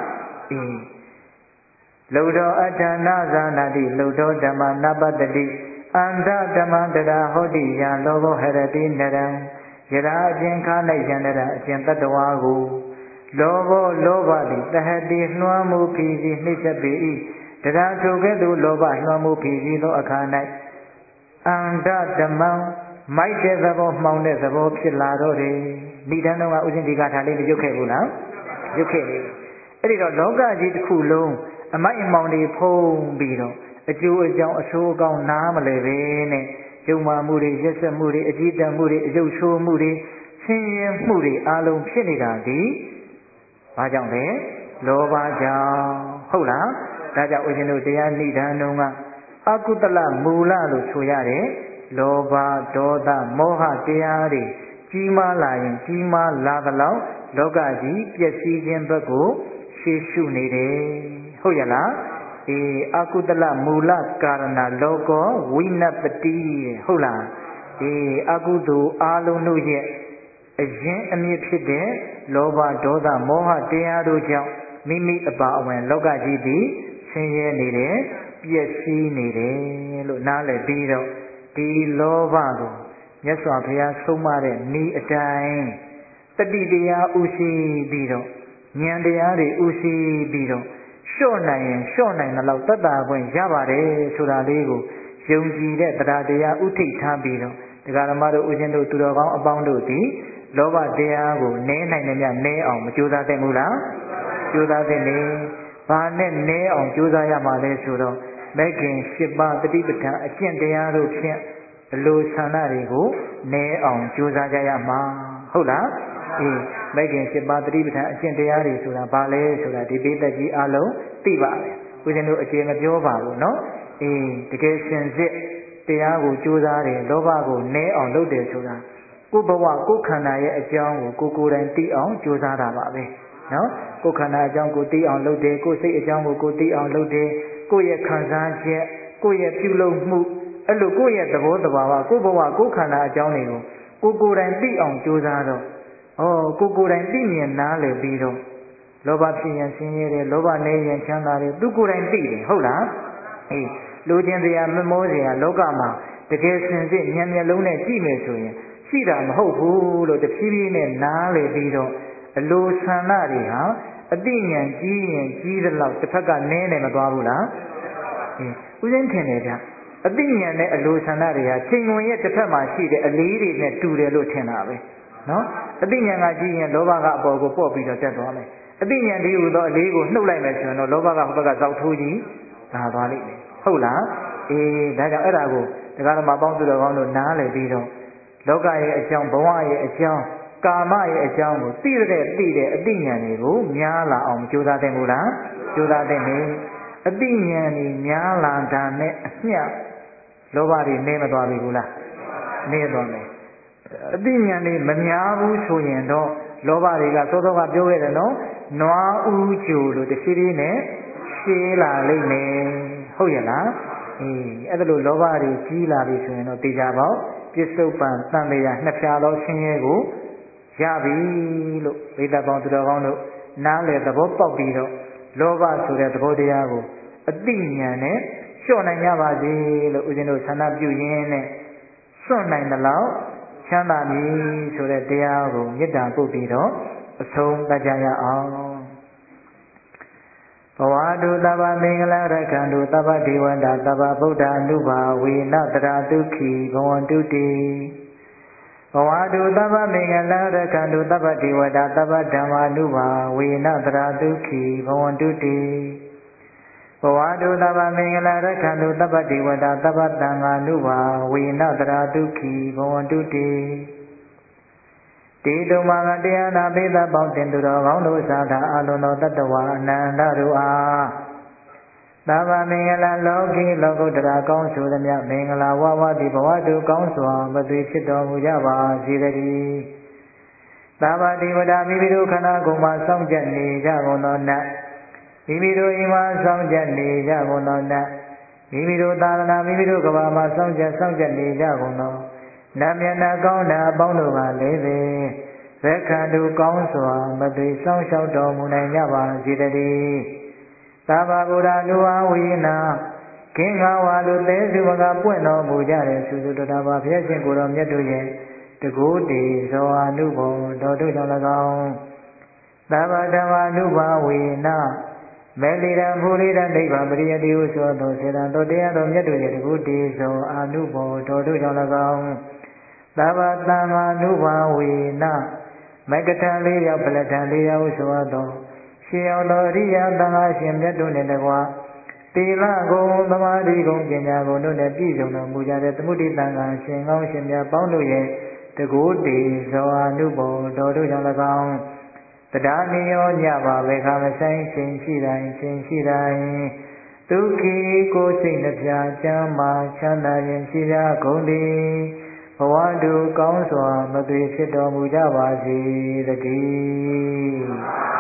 လုံတော်အဋ္ဌနာဇာနာတိလုံတော်ဓမ္မနပတ္တိအန္တဓမ္မတရာဟောတိယံလောဘောဟရတိနရံယရာအကျဉ်ခါ၌ယန္တရာအကျဉ်တတ္တဝါကိုလောဘောလောဘသည်တဟတိလွှမ်းမှုဖြည်းဖြည်းနှိမ့်ဆက်ပေ၏တရားထိုကဲ့သို့လောဘလွှမ်းမှုဖြည်းဖြည်းသောအခါ၌အန္တဓမ္မမိုက်တဲ့သဘောမှောင်တဲ့သဘောဖြစ်လာတော့တယ်ဏိဒန်းတော်ကဥစဉ်ဒီကထာလေးမရုပ်ခဲ့ဘူးလားရုပ်ခဲ့တယ်အဲ့ဒီတော့လောကကြီးတစ်ခုလုံးအမိုက်အမှောင်တွေဖုံးပြီးတော့အကျိုးအကြောင်းအဆိုးအကောင်းနားမလဲပဲနဲ့ယုံမှမှုတွေရက်စက်မှုတွေအကြည်တန်မှုတွေအယုတ်ဆိုးမှုတွေဆင်းရဲမှုတွေအလုံးဖြစ်နေတာဒီဘာကြောင့်လဲလောဘကြောင့်ဟုတ်လားဒါကြောင့်ဦးဇင်းတို့တရားဏိဒန်းတော်ကအကုသလမူလလို့ဆိုရတယ်လောဘဒေါသမောဟတရားတွေကြီးမားလာရင်ကြီးမားလာသလောက်လောကကြီးပျက်စီးခြင်းဘက်ကိုရှေ့ရှုနေတယ်ဟုတ်ရလားအကုသလမူလကာရဏလောကောဝိနပတိဟုတ်လားအကုသိုလ်အာလုံးတို့ရဲ့အရင်အမြစ်ဖြစ်တဲ့လောဘဒေါသမောဟတရားတို့ကြောင့်မိမိအပါအဝင်လောကကြီးသည်ဆင်းရဲနေတယ်ပျက်စီးနေတယ်လို့နားလည်ပြီးတော့ဒီလောဘကိုမြတ်စွာဘုရားဆုံးမတဲ့ဤအတိုင်းတတိတရားဥရှိပြီးတော့ဉာဏ်တရားတွေဥရှိပြီးတော့လျှော့နိုင်ရင်လျှော့နိုင်တဲ့လောက်တတ်တာခွင့်ရပါတယ်ဆိုတာလေးကိုယုံကြည်တဲ့တရားတရားဥထိတ်ထားပြီးတော့တရားဓမ္မတို့ဦးဇင်းတို့သူတော်ကောင်းအပေါင်းတို့သည်လောဘတရားကိုနည်းနိုင်တယ်များနည်းအောင်မကြိုးစားသင့်ဘူးလားကြိုးစားသင့်တယ်ဘာနဲ့နည်းအောင်ကြိုးစားရမှာလဲဆိုတော့မဂ္ဂင်၈ပါးတတိပဋ္ဌာန်အကျင့်တရားတို့ဖြင့်အလိုဆန္ဒတွေကိုနည်းအောင်ကြိုးစားကြရမှာဟုတ်လားမဂ္ဂင်၈ပါးတတိပဋ္ဌာန်အကျင့်တရားတွေဆိုတာဘာလဲဆိုတာဒီပိဋကကြီးအလုံးသိပါတယ်ဦးဇင်းတို့အကျေမပြောပါဘူးနော်တကယ်ရှင်စစ်တရားကိုကြိုးစားတယ်လောဘကိုနည်းအောင်လုပ်တယ်ဆိုတာကိုယ်ဘဝကိုယ်ခန္ဓာရဲ့အကြောင်းကိုကိုယ်တိုင်သိအောင်ကြိုးစားတာပါပဲနော်ကိုယ်ခန္ဓာအကြောင်းကိုသိအောင်လုပ်တယ်ကိုယ်စိတ်အကြောင်းကိုသိအောင်လုပ်တယ်ကိုယ့်ရဲ့ခံစားချက်ကိုယ့်ရဲ့ပြုလုပ်မှုအဲ့လိုကိုယ့်ရဲ့သဘောတဘာဝကိုယ့်ဘဝကိုယ်ခန္ဓာအကြောင်းတွေကိုကိုယ်တိုင်သိအောင်ကြိုးစားတော့ကိုယ်တိုင်သိမြင်နားလည်ပြီးတော့လောဘဖြစ်ရင်ဆင်းရဲတယ်လောဘနည်းရင်ချမ်းသာတယ်သူကိုယ်တိုင်သိတယ်ဟုတ်လားလူချင်းတရားမမောစရာလောကမှာတကယ်စင်စစ်ဉာဏ်မျက်လုံးနဲ့ကြည့်မယ်ဆိုရင်ရှိတာမဟုတ်ဘူးလို့တဖြည်းဖြည်းနဲ့နားလည်ပြီးတော့အလိုဆန္ဒတွေဟာအတိဉာဏ်ကြီးရင်ကြီးသလောက်တစ်ဖက်ကနည်းနေမသွားဘူးလားဦးဇင်းထင်တယ်ဗျအတိဉာဏ်နဲ့အလိုဆန္ဒတွေဟာချိန်ဝင်ရဲ့တစ်ဖက်မှာရှိတဲ့အလေးတွေနဲ့တူတယ်လို့ထင်တာပဲနော်အတိဉာဏ်ကကြီးရင်လောဘကအပေါ်ကိုပေါ့ပြီးတော့တက်သွားမယ်အတိဉာဏ်ဒီဟူသောအလေးကိုနှုတ်လိုက်မယ်ဆိုရင်တော့လောဘကဟိုဘက်ကဇောက်ထိုးကြီးလာသွားလိမ့်မယ်ဟုတ်လားဒါကြောင့်အဲ့ဒါကိုတရားဓမ္မပေါင်းသူတော်ကောင်းတို့နားလည်ပြီးတော့လောကရဲ့အကြောင်းဘဝရဲ့အကြောင်းကာမရဲ့အကြောင်းကိုသိတဲ့အသိဉာဏ်တွေကိုများလာအောင်ကြိုးစားတဲ့မူလားကြိုးစားတဲ့နေအသိဉာဏ်ကြီးများလာတာနဲ့အမျှလောဘတွေနေမသွားပြီဘူးလားနေသွားမယ်အသိဉာဏ်တွေမများဘူးဆိုရင်တော့လောဘတွေကစောစောကပြောခဲ့တယ်နော်နွားဦးကြိုလို့တရှိသေးနဲ့ရှင်းလာလိမ့်မယ်ဟုတ်ရဲ့လားအဲ့ဒါလို့လောဘတွေကြီးလာပြီဆိုရင်တော့တေချာပေါ့ပြစ္ဆုတ်ပံတန်တရားနှစ်ဖြာသောဆင်းရဲကိုရပြီလို့ဘိသက်ပေါင်းသူတော်ကောင်းတို့နားလေသဘောပေါက်ပြီးတော့လောဘဆိုတဲ့သဘောတရားကိုအသိဉာဏ်နဲ့လျှော့နိုင်ကြပါစေလို့ဦးဇင်းတို့ဆန္ဒပြုရင်းနဲ့စွန့်နိုင်သလောက်ချမ်းသာမည်ဆိုတဲ့တရားကိုမေတ္တာပို့ပြီးတော့အဆုံးသတ်ကြရအောင်ဘဝတုသဗ္ဗမင်္ဂလရက္ခန္တုသဗ္ဗဒေဝတာသဗ္ဗဗုဒ္ဓ ानु ဘာဝေနတရာဒုက္ခိဘဝန္တုတိဘဝတုသဗ္ဗမင်္ဂလရက္ခန္တုသဗ္ဗဒေဝတာသဗ္ဗဓမ္မာနုဘာဝေနတရာဒုက္ခိဘဝန္တုတိဘဝတုသဗ္ဗမင်္ဂလရက္ခန္တုသဗ္ဗဒေဝတာသဗ္ဗသံဃာနုဘာဝေနတရာဒုက္ခိဘဝန္တုတိတေတုမာကတရားနာပိသပေါင်းတင်သူတော်ကောင်းတို့သာသာအလုံးသောတတ္တဝါအနန္တတို့အားသဗ္ဗမင်္ဂလလောကီလောကုတ္တရာကောင်းဆိုသမျှမင်္ဂလာဝဝတိဘဝတုကောင်းစွာမသွေဖြစ်တော်မူကြပါစေတည်းသဗ္ဗဒေဝတာမိမိတို့ခန္ဓာကိုယ်မှာစောင့်ကြနေကြကုန်သောနတ်မိမိတို့အိမ်မှာစောင့်ကြနေကြကုန်သောနတ်မိမိတို့သာသနာမိမိတို့ကဘာမှာစောင့်ကြနေကြကုန်သောနတ်မျက်နှာကောင်းတာအပေါင်းတို့ကလည်းပဲရက္ခန္တုကောင်းစွာမသွေစောင့်ရှောက်တော်မူနိုင်ကြပါစေတည်းသဗ္ဗဗုဒ္ဓ ानु ဘာဝေနခင်္ဃဝါလူသဲစုမကပွင့်တော်မူကြတဲ့သုစုတတာပါဘုရားရှင်ကိုယ်တော်မြတ်တို့ရဲ့တကုတေဇောအနုဘောတော်တို့ကြောင့်၎င်းသဗ္ဗဓမ္မာ ानु ဘာဝေနမေလီရံဘူရိရနိဗ္ဗာန်ပရိယတိဟုဆိုသောစေတံတော်တရားတော်မြတ်တို့ရဲ့တကုတေဇောအနုဘောတော်တို့ကြောင့်၎င်းသဗ္ဗသံဃာ ानु ဘာဝေနမကထံ၄ယောက်ပလထံ၄ယောက်ဆိုသောရှင်ရောက်သောအရိယသံဃာရှင်မြတ်တို့နှင့်တကွာသီလဂုဏ်သမာဓိဂုဏ်ပညာဂုဏ်တို့နှင့်ပြည့်စုံတော်မူကြတဲ့သမုဒိသံဃာရှင်ကောင်းရှင်မြတ်ပေါင်းတို့ရဲ့တကုတေဇောအနုဘောတော်တို့ကြောင့်၎င်းတရားနိယောညပါဘေခမဆိုင်ရှင်ရှိတိုင်းဒုက္ခိကိုယ်စိတ်နှပြချမ်းမာချမ်းသာခြင်းရှိကြကုန်သည်ဘဝတုကောင်းစွာမသွေဖြစ်တော်မူကြပါစေတည်း